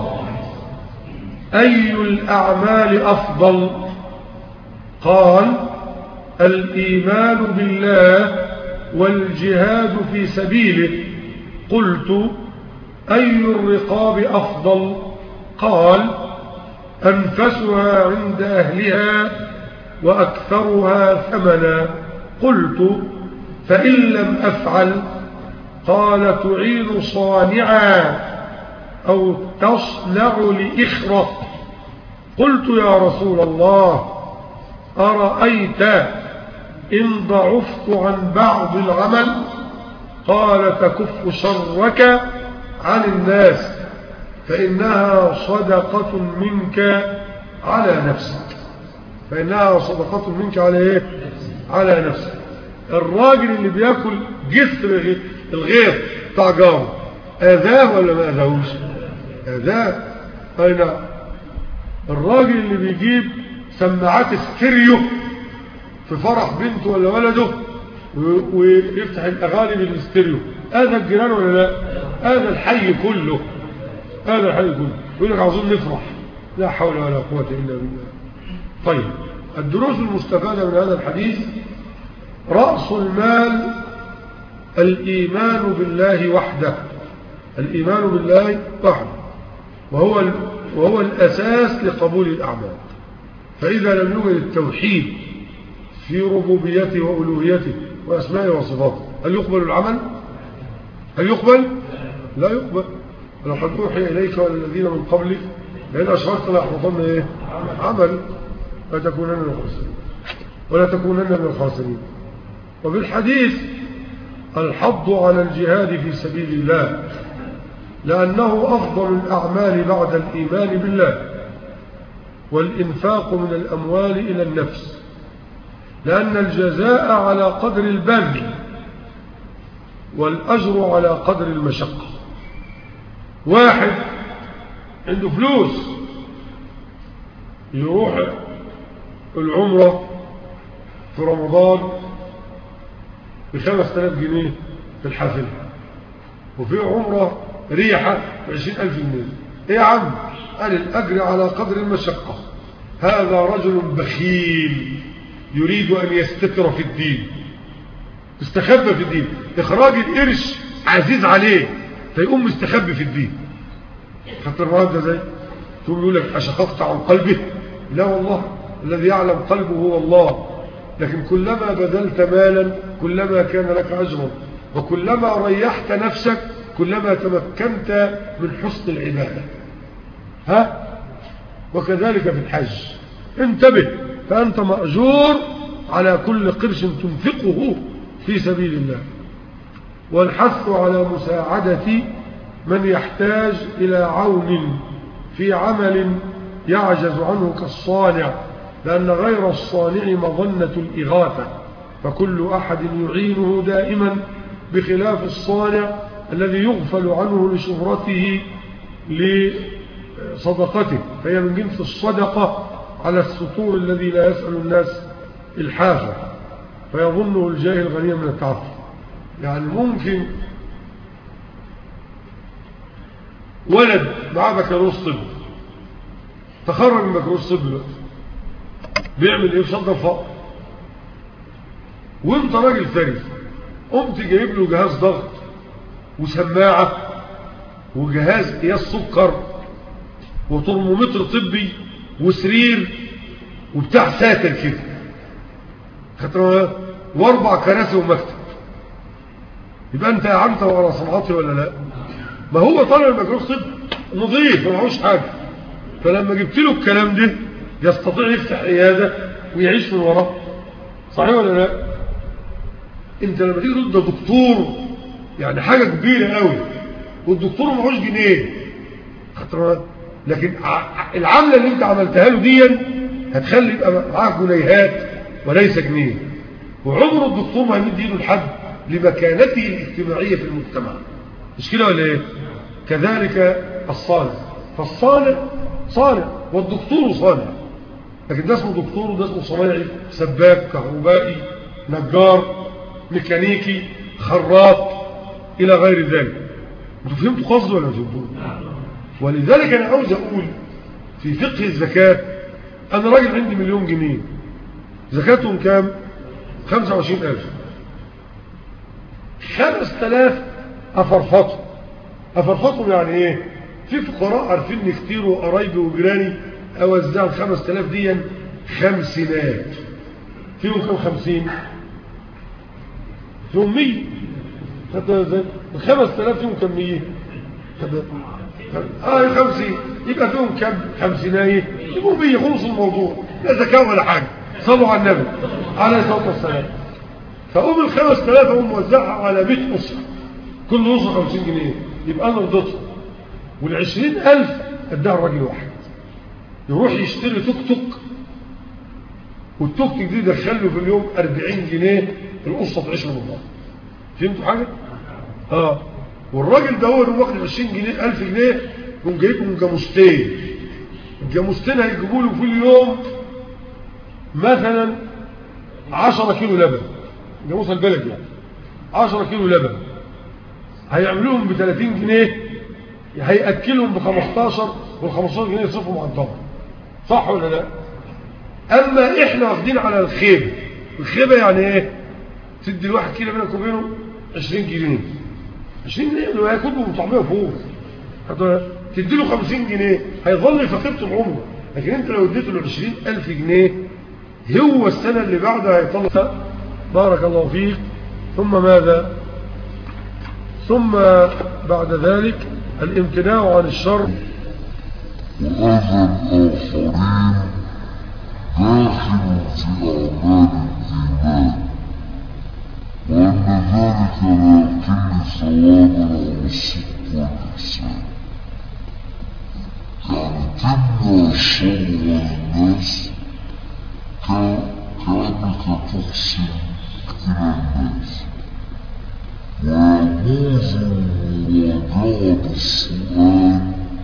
أي الأعمال أفضل؟ قال الإيمان بالله والجهاد في سبيله. قلت أي الرقاب أفضل؟ قال أنفسها عند أهلها وأكثرها ثمنا. قلت فإن لم أفعل؟ قال تعين صانعا أو تصنع لإخرق. قلت يا رسول الله أرأيت إن ضعفت عن بعض العمل؟ قال تكف شرك عن الناس فإنها صدقة منك على نفسك. فإنها صدقة منك على إيه؟ على نفسك. الراجل اللي بياكل جسر الغير بتاع جاره أذاه ولا ما أذاهوش؟ أذاه. أي نعم. الراجل اللي بيجيب سماعات استيريو في فرح بنته ولا ولده ويفتح الأغاني بالاستيريو هذا الجيران ولا لا؟ هذا الحي كله. هذا الحي كله يقول لك عاوزين نفرح. لا حول ولا قوة إلا بالله. طيب الدروس المستفادة من هذا الحديث: رأس المال الإيمان بالله وحده. الإيمان بالله وحده وهو وهو الأساس لقبول الأعمال. فإذا لم يوجد التوحيد في ربوبيته وألوهيته وأسمائه وصفاته هل يقبل العمل؟ هل يقبل؟ لا يقبل. ولقد أوحي إليك والذين من قبلك لئن أشركت ليحبطن إيه؟ عمل لا تكونن من الخاسرين ولا تكونن من الخاسرين. وبالحديث الحض على الجهاد في سبيل الله لأنه أفضل الأعمال بعد الإيمان بالله، والإنفاق من الأموال إلى النفس لأن الجزاء على قدر البذل والأجر على قدر المشقة. واحد عنده فلوس يروح العمرة في رمضان بخمس تلاف جنيه في الحافلة، وفي عمرة ريحة بعشرين ألف جنيه. ايه يا عم؟ قال الأجر على قدر المشقة. هذا رجل بخيل يريد أن يستتر في الدين، استخبى في الدين. إخراج القرش عزيز عليه فيقوم مستخبي في الدين. خدت الرهاب ده زي ثم يقول لك أشققت عن قلبه؟ لا والله، الذي يعلم قلبه هو الله. لكن كلما بذلت مالا كلما كان لك أجر، وكلما ريحت نفسك كلما تمكنت من حسن العبادة. ها؟ وكذلك في الحج. انتبه، فأنت مأجور على كل قرش تنفقه في سبيل الله. والحث على مساعدة من يحتاج إلى عون في عمل يعجز عنه كالصانع، لأن غير الصانع مظنة الإغاثة، فكل أحد يعينه دائما، بخلاف الصانع الذي يغفل عنه لشهرته لصدقته، فهي من جنس الصدقة على السطور الذي لا يسأل الناس الحافة فيظنه الجاهل غنيا من التعفف. يعني ممكن ولد معاه بكالوريوس طب، تخرج من بكالوريوس طب، بيعمل ايه؟ بيصدر فقر، وانت راجل ثري قمت جايب له جهاز ضغط وسماعه وجهاز قياس سكر وترمومتر طبي وسرير وبتاع ساتر كده، واربع كراسي ومكتب. يبقى انت اعنت على صنعتي ولا لا؟ ما هو طالع البكالوريوس طب نظيف ما معهوش حاجه، فلما جبت له الكلام ده يستطيع يفتح عياده ويعيش من وراه. صحيح ولا لا؟ انت لما تيجي تقول ده دكتور يعني حاجه كبيره قوي، والدكتور ما معهوش جنيه، لكن العمله اللي انت عملتها له دي هتخلي يبقى معاك جنيهات وليس جنيه. وعمر الدكتور ما يمد ايده لحد لمكانته الاجتماعيه في المجتمع، مش كده ولا ايه؟ كذلك الصانع، فالصانع صانع والدكتور صانع، لكن ده اسمه دكتور وده اسمه صنايعي، سباك، كهربائي، نجار، ميكانيكي، خراط الى غير ذلك. انتوا فهمتوا قصدي ولا فهمتوا؟ ولذلك انا عاوز اقول في فقه الزكاه، انا راجل عندي مليون جنيه، زكاتهم كام؟ خمسة وعشرين ألف. خمس تلاف افرفطهم. افرفطهم يعني ايه؟ في فقراء عارفين كتير وقرايبي وجيراني اوزع الخمس تلاف دي خمسينات، فيهم كم خمسين؟ فيهم مية. الخمس تلاف فيهم كم مية؟ اه خمسين، يبقى فيهم كم خمسينايه؟ يبقوا مية. خلص الموضوع، لا زكاة ولا حاجة. صلوا على النبي عليه الصلاة والسلام. فأقوم الخمس تلاف أقوم موزعها على مئة أسرة، كل أسرة خمسين جنيه، يبقى أنا رضيتها. والعشرين ألف أداها الراجل واحد يروح يشتري توك توك، والتوك توك دي دخله في اليوم أربعين جنيه، القصة تعيش من الله. فهمتوا حاجة؟ آه والراجل ده هو اللي واخد عشرين جنيه ألف جنيه يقوم جايبهم جاموستين. الجاموستين هيجيبوا له في اليوم مثلا عشرة كيلو لبن، جاموسة البلد يعني عشرة كيلو لبن، هيعملوهم بثلاثين جنيه، هيأكلهم بخمستاشر، والخمستاشر جنيه يصرفهم على الضمن. صح ولا لا؟ أما إحنا واخدين على الخيبة. الخيبة يعني إيه؟ تدي الواحد كيلو بينك وبينه عشرين جنيه، عشرين جنيه اللي هياكل له طعميه فوق، تدي له خمسين جنيه هيظل فقير طول عمره. لكن أنت لو اديته له عشرين ألف جنيه هو السنة اللي بعدها هيطلع. بارك الله فيك. ثم ماذا؟ ثم بعد ذلك الامتناع عن الشر وأذى الآخرين داخل في أعمال الإيمان، وأن ذلك لا يقل ثوابا على الصدق والإحسان. يعني تمنع الشر على الناس كأنك تحسن إلى الناس. ويجوز المراجعة بالسؤال،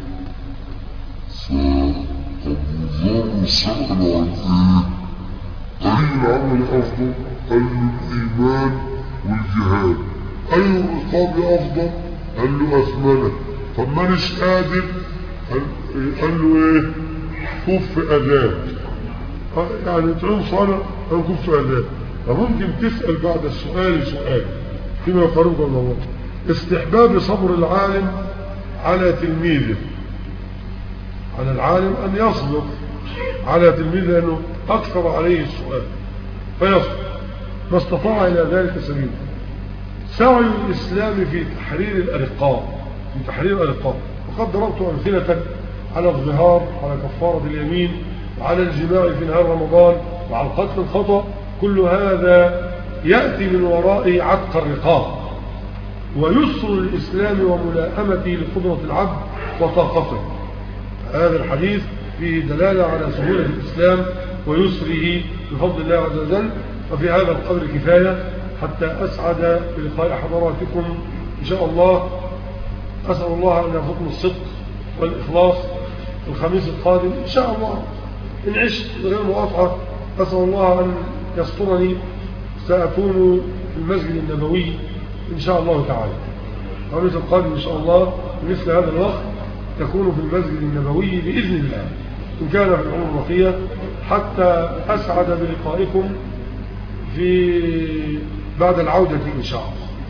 فأبو ذر سأل عن إيه؟ أي العمل أفضل؟ أي الإيمان والجهاد؟ أي الرقاب أفضل؟ قال له أثمنه. طب مانيش قادر؟ قال له إيه؟ كف أذان. يعني تعين صلاة أو كف أذان. فممكن تسأل بعد السؤال سؤال فيما يقربك من الله. استحباب صبر العالم على تلميذه. على العالم أن يصبر على تلميذه لأنه أكثر عليه السؤال فيصبر ما استطاع إلى ذلك سبيلا. سعي الإسلام في تحرير الأرقاء، في تحرير الأرقاء. وقد ضربت أمثلة على الظهار، على كفارة اليمين، وعلى الجماع في نهار رمضان، وعلى القتل الخطأ. كل هذا يأتي من وراء عتق الرقاب ويسر الإسلام وملائمته لقدرة العبد وطاقته. هذا الحديث فيه دلالة على سهولة الإسلام ويسره بفضل الله عز وجل. وفي هذا القدر كفاية حتى أسعد بلقاء حضراتكم إن شاء الله. أسأل الله أن يرزقنا الصدق والإخلاص الخميس القادم إن شاء الله. إن عشت غير مقاطعة أسأل الله أن يسترني، سأكون في المسجد النبوي إن شاء الله تعالى. الخميس القادم إن شاء الله مثل هذا الوقت تكون في المسجد النبوي بإذن الله إن كان في العمر بقية، حتى أسعد بلقائكم في بعد العودة إن شاء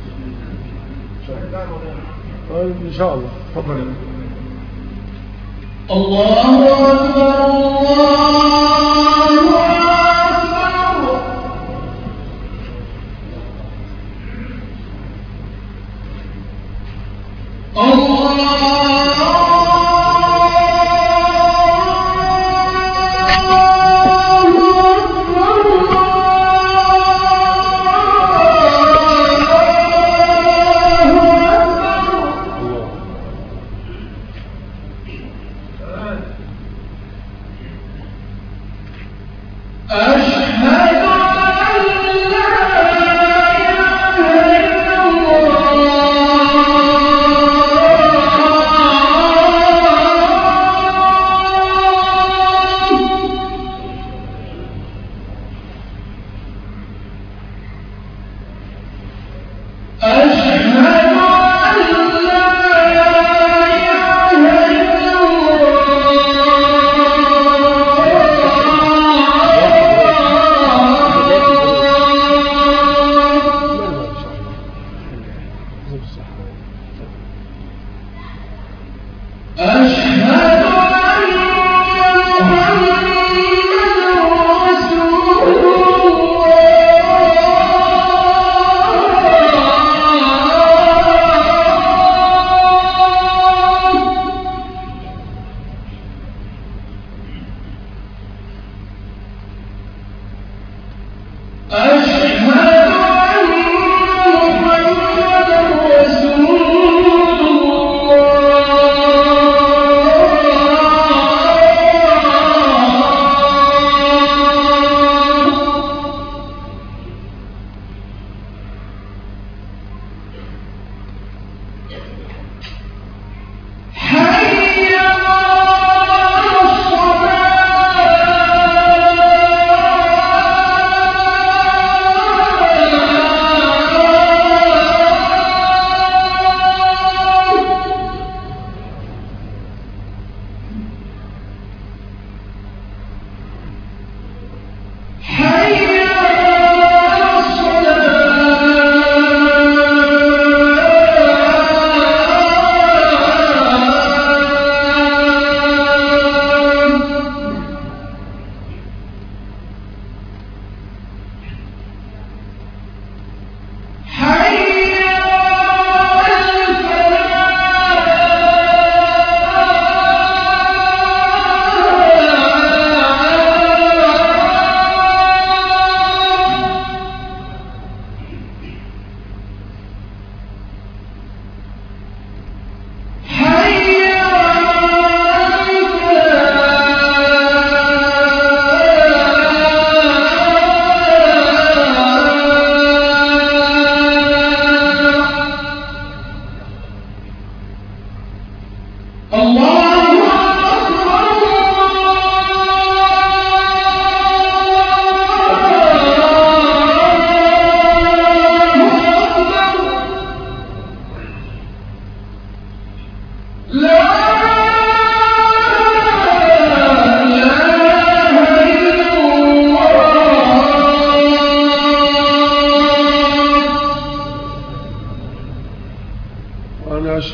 الله. إن شاء الله. تفضل. الله أكبر الله أكبر. الله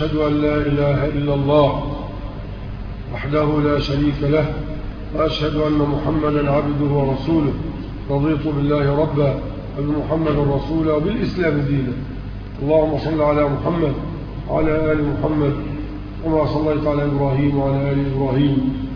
وأشهد أن لا إله إلا الله وحده لا شريك له وأشهد أن محمدا عبده ورسوله. رضيت بالله ربا وبمحمد رسولا وبالإسلام دينا. اللهم صل على محمد وعلى آل محمد كما صليت على إبراهيم وعلى آل إبراهيم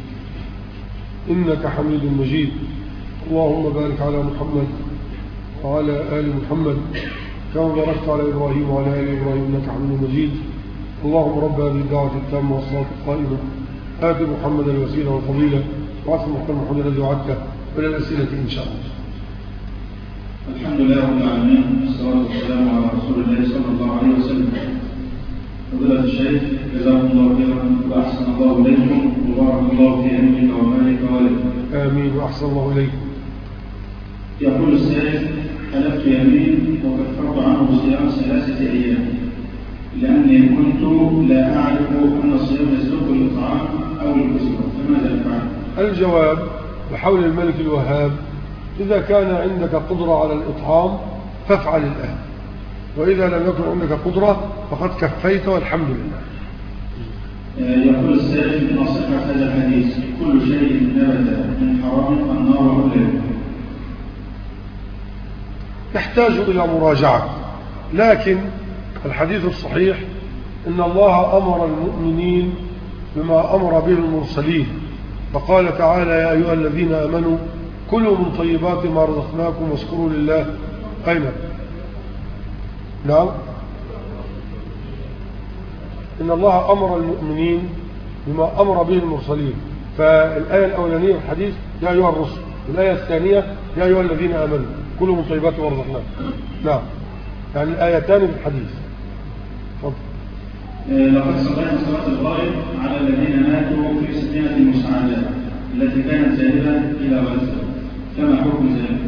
إنك حميد مجيد. اللهم بارك على محمد وعلى آل محمد كما باركت على إبراهيم وعلى آل إبراهيم إنك حميد مجيد. اللهم رب هذه الدعوة التامة والصلاة القائمة آت محمد الوسيلة والفضيلة وعصر محمد محمد الذي وعدته إلى الأسئلة إن شاء الله. الحمد لله رب العالمين والصلاة والسلام على رسول الله صلى الله عليه وسلم. فضيلة الشيخ جزاكم الله خيرا وأحسن الله إليكم وبارك الله في علمك ومالك ووالدك. آمين وأحسن الله إليكم. يقول السائل: حلفت يمين وكفرت عنه صيام ثلاثة أيام لأني كنت لا أعرف أن الصيام يسلك الإطعام أو الكسوة، فماذا أفعل؟ الجواب بحول الملك الوهاب: إذا كان عندك قدرة على الإطعام فافعل الآن، وإذا لم يكن عندك قدرة فقد كفيت والحمد لله. يقول السائل: ما صحة هذا الحديث؟ كل شيء نبت من حرام النار أولى. يحتاج إلى مراجعة، لكن الحديث الصحيح إن الله أمر المؤمنين بما أمر به المرسلين، فقال تعالى: يا أيها الذين آمنوا كلوا من طيبات ما رزقناكم واشكروا لله. أين؟ نعم، إن الله أمر المؤمنين بما أمر به المرسلين، فالآية الأولانية في الحديث يا أيها الرسل، الآية الثانية يا أيها الذين آمنوا كلوا من طيبات ما رزقناكم. نعم، يعني الآيتان في الحديث. لقد صلينا صلاة الغائب على الذين ماتوا في سفينة المساعدات التي كانت ذاهبة إلى غزة، فما حكم ذلك؟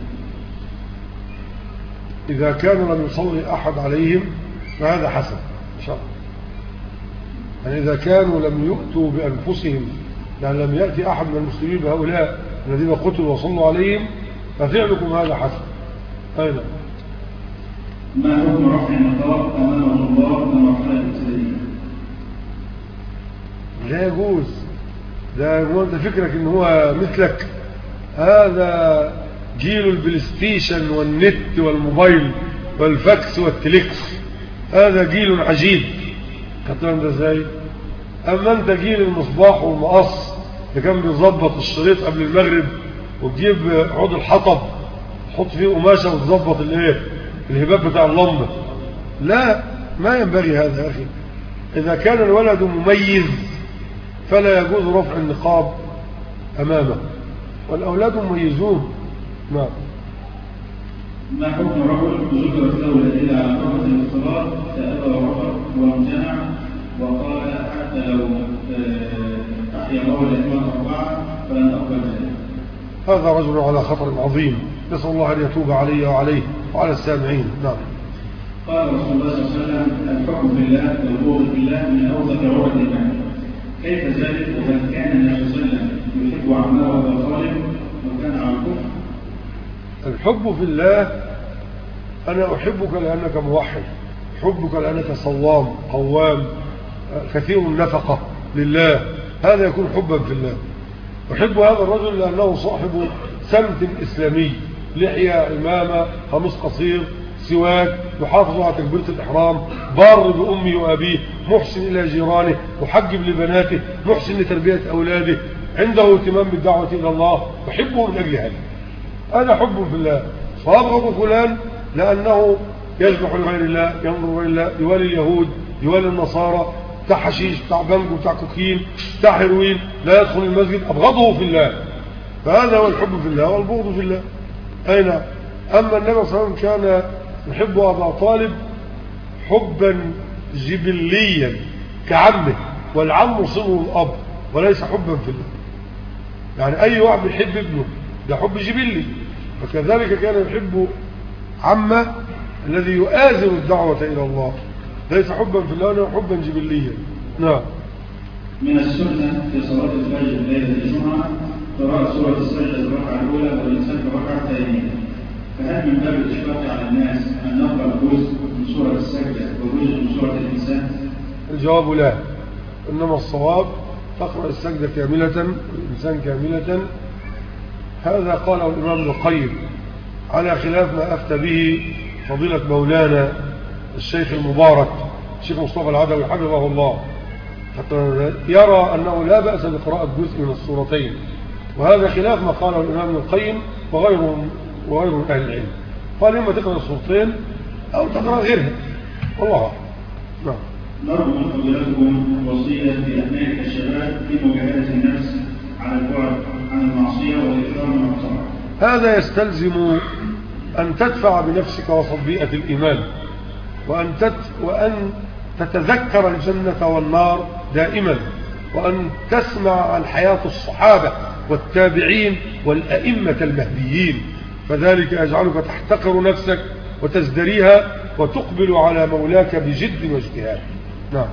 إذا كان لم يصلي أحد عليهم فهذا حسن إن شاء الله. يعني إذا كانوا لم يؤتوا بأنفسهم، يعني لم يأتي أحد من المسلمين بهؤلاء الذين قتلوا وصلوا عليهم، ففعلكم هذا حسن. أين؟ ما حكم رفع النقاب أمام الله كمرحلة ابتدائية؟ لا يجوز. ده هو أنت فكرك إن هو مثلك؟ هذا جيل البلايستيشن والنت والموبايل والفاكس والتليكس، هذا جيل عجيب. كتبنا ده ازاي؟ أما أنت جيل المصباح والمقص اللي كان بيظبط الشريط قبل المغرب وتجيب عود الحطب تحط فيه قماشة وتظبط الايه الهباب بتاع اللمبة. لا، ما ينبغي هذا يا أخي. إذا كان الولد مميز فلا يجوز رفع النقاب أمامه، والأولاد مميزون. نعم. ما حكم رجل ذكرت له الأدلة على حرمة الاختلاط فأبى ورفض وامتنع وقال حتى لو أحيا الله الأيمان أربعة فلن أقبل ذلك؟ هذا رجل على خطر عظيم، نسأل الله أن يتوب علي وعليه وعلى السامعين. نعم. قال رسول الله صلى الله عليه وسلم: الحكم في الله والبغض في الله من أوثق عقد الإيمان. كيف ذلك وهل كان النبي صلى الله عليه وسلم يحب عمه وأبا طالب وكان على الكفر؟ الحب في الله: أنا أحبك لأنك موحد، أحبك لأنك صوام قوام كثير النفقة لله، هذا يكون حبا في الله. أحب هذا الرجل لأنه صاحب سمت إسلامي، لحية، إمامة، قميص قصير، سواك، يحافظ على تكبيرة الإحرام، بار بأمه وأبيه، محسن إلى جيرانه، محجب لبناته، محسن لتربية أولاده، عنده اهتمام بالدعوة إلى الله، أحبه من أجل هذا. هذا حب في الله. فأبغض فلان لأنه يذبح لغير الله، ينظر لغير الله، يوالي اليهود، يوالي النصارى، بتاع حشيش، بتاع بنجو، بتاع كوكين، بتاع هيروين، لا يدخل المسجد، أبغضه في الله. فهذا هو الحب في الله والبغض في الله. أين؟ أما النبي صلى الله عليه وسلم كان يحب أبا طالب حبا جبليا كعمه، والعم صنه الأب وليس حبا في الله. يعني أي واحد يحب ابنه ده حب جبلي، وكذلك كان يحب عمه الذي يؤازر الدعوة إلى الله، ليس حبا في الله ولا حبا جبليا. نعم. من السنة في صلاة الفجر ليلة الجمعة قراءة سورة السجدة الركعة الأولى والإنسان في الركعة الثانية، فهل من باب الإشفاق على الناس أن نقرأ جزء من سورة السجدة وجزء من سورة الإنسان؟ الجواب لا، إنما الصواب تقرأ السجدة كاملة الإنسان كاملة. هذا قاله الإمام ابن القيم على خلاف ما أفتى به فضيلة مولانا الشيخ المبارك الشيخ مصطفى العدوي حفظه الله، حتى يرى أنه لا بأس بقراءة جزء من السورتين، وهذا خلاف ما قاله الإمام ابن القيم وغيره وغيره من أهل العلم. قال إما تقرأ السورتين أو تقرأ غيرها، والله نعم. نرجو من فضيلتكم وصية لأبنائك الشباب في مجاهدة النفس على البعد عن المعصية والإكثار من الطاعة. هذا يستلزم أن تدفع بنفسك وسط بيئة الإيمان، وأن, تت وأن تتذكر الجنة والنار دائما، وأن تسمع عن حياة الصحابة والتابعين والأئمة المهديين، فذلك يجعلك تحتقر نفسك وتزدريها وتقبل على مولاك بجد واجتهاد. نعم.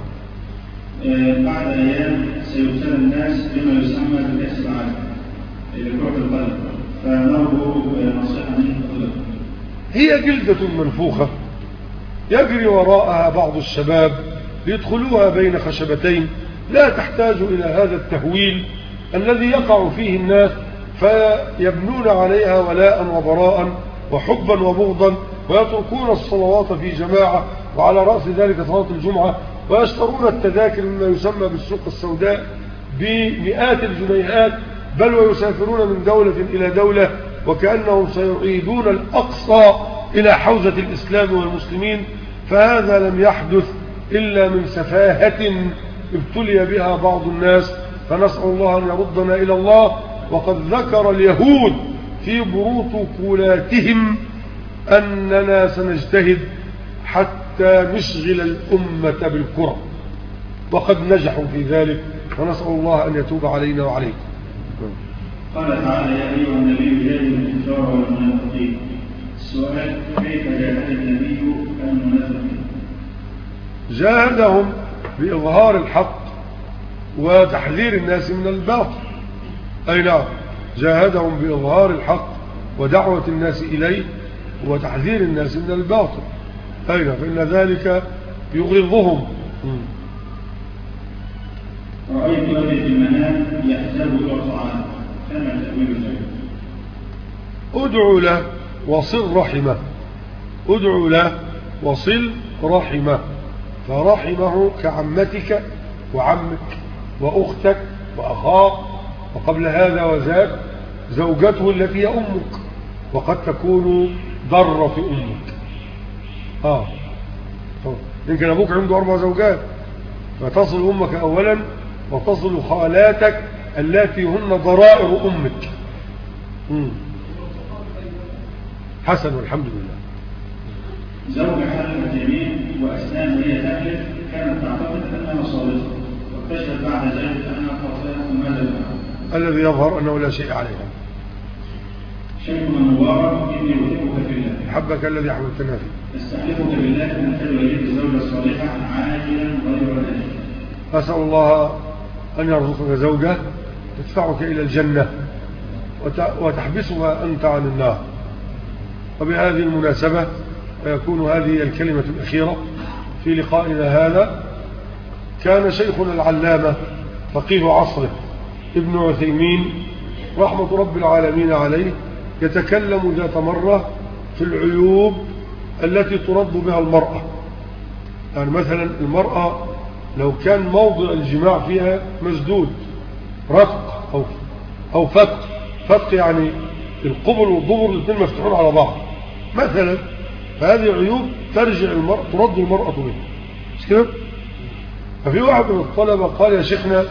بعد أيام سيبتلى الناس بما يسمى بالكأس العالم لكرة القدم، فنرجو نصيحة من فضلكم. هي جلدة منفوخة يجري وراءها بعض الشباب ليدخلوها بين خشبتين، لا تحتاج إلى هذا التهويل الذي يقع فيه الناس فيبنون عليها ولاء وبراء وحبا وبغضا، ويتركون الصلوات في جماعة، وعلى رأس ذلك صلاة الجمعة، ويشترون التذاكر مما يسمى بالسوق السوداء بمئات الجنيهات، بل ويسافرون من دولة إلى دولة وكأنهم سيعيدون الأقصى إلى حوزة الإسلام والمسلمين. فهذا لم يحدث إلا من سفاهة ابتلي بها بعض الناس، فنسأل الله أن يردنا إلى الله. وقد ذكر اليهود في بروتوكولاتهم أننا سنجتهد حتى نشغل الأمة بالكرة، وقد نجحوا في ذلك، ونسأل الله أن يتوب علينا وعليكم. قال تعالى: يا أيها النبي جاهد الكفار والمنافقين. السؤال: كيف جاهد النبي المنافقين؟ جاهدهم بإظهار الحق وتحذير الناس من الباطل. أي نعم، جاهدهم بإظهار الحق ودعوة الناس إليه وتحذير الناس من الباطل. أي نعم، فإن ذلك يغيظهم. رأيت رجل في المنام يحتاج إلى طعام، كما تأويل ذلك؟ ادعو له وصل رحمه، ادعو له وصل رحمه، فرحمه كعمتك وعمك وأختك وأخاك، وقبل هذا وذاك زوجته التي هي أمك، وقد تكون ضرة أمك. آه يمكن أبوك عنده أربع زوجات، فتصل أمك أولا وتصل خالاتك التي هن ضرائر أمك. مم. حسن والحمد لله. زوجة حلفت يمين وأثناء هي تحلف كانت تعتقد أنها صادقة، واكتشفت بعد ذلك أنها خاطئة. ماذا تفعل؟ الذي يظهر أنه لا شيء عليها. شيخنا المبارك، إني أحبك في الله، حبك الذي أحببتنا فيه. استحلفك بالله أن تجد الزوجة الصالحة عاجلا غير آجل. أسأل الله أن يرزقك زوجة تدفعك إلى الجنة وتحبسها أنت عن النار. وبهذه المناسبة ويكون هذه الكلمة الأخيرة في لقائنا هذا، كان شيخنا العلامة فقيه عصره ابن عثيمين رحمة رب العالمين عليه يتكلم ذات مرة في العيوب التي ترد بها المرأة. يعني مثلا المرأة لو كان موضع الجماع فيها مسدود، رفق أو, أو فتق، فتق يعني القبل والضبر الاثنين مفتوحون على بعض مثلا، فهذه عيوب ترجع المرأة ترد المرأة بها، مش كده؟ ففي واحد من الطلبة قال: يا شيخنا،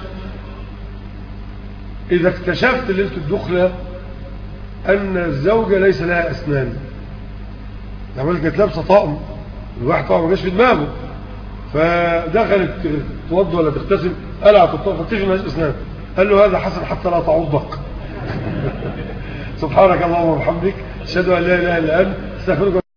إذا اكتشفت ليلة الدخلة أن الزوجة ليس لها أسنان، عملت كانت لابسة طقم، الواحد طبعا ما جاش في دماغه، فدخلت توضى ولا تغتسل، قلعت الطقم فتشف مالهاش أسنان، قال له: هذا حسن حتى لا تعضك. سبحانك اللهم وبحمدك، أشهد أن لا إله إلا أنت، استغفرك.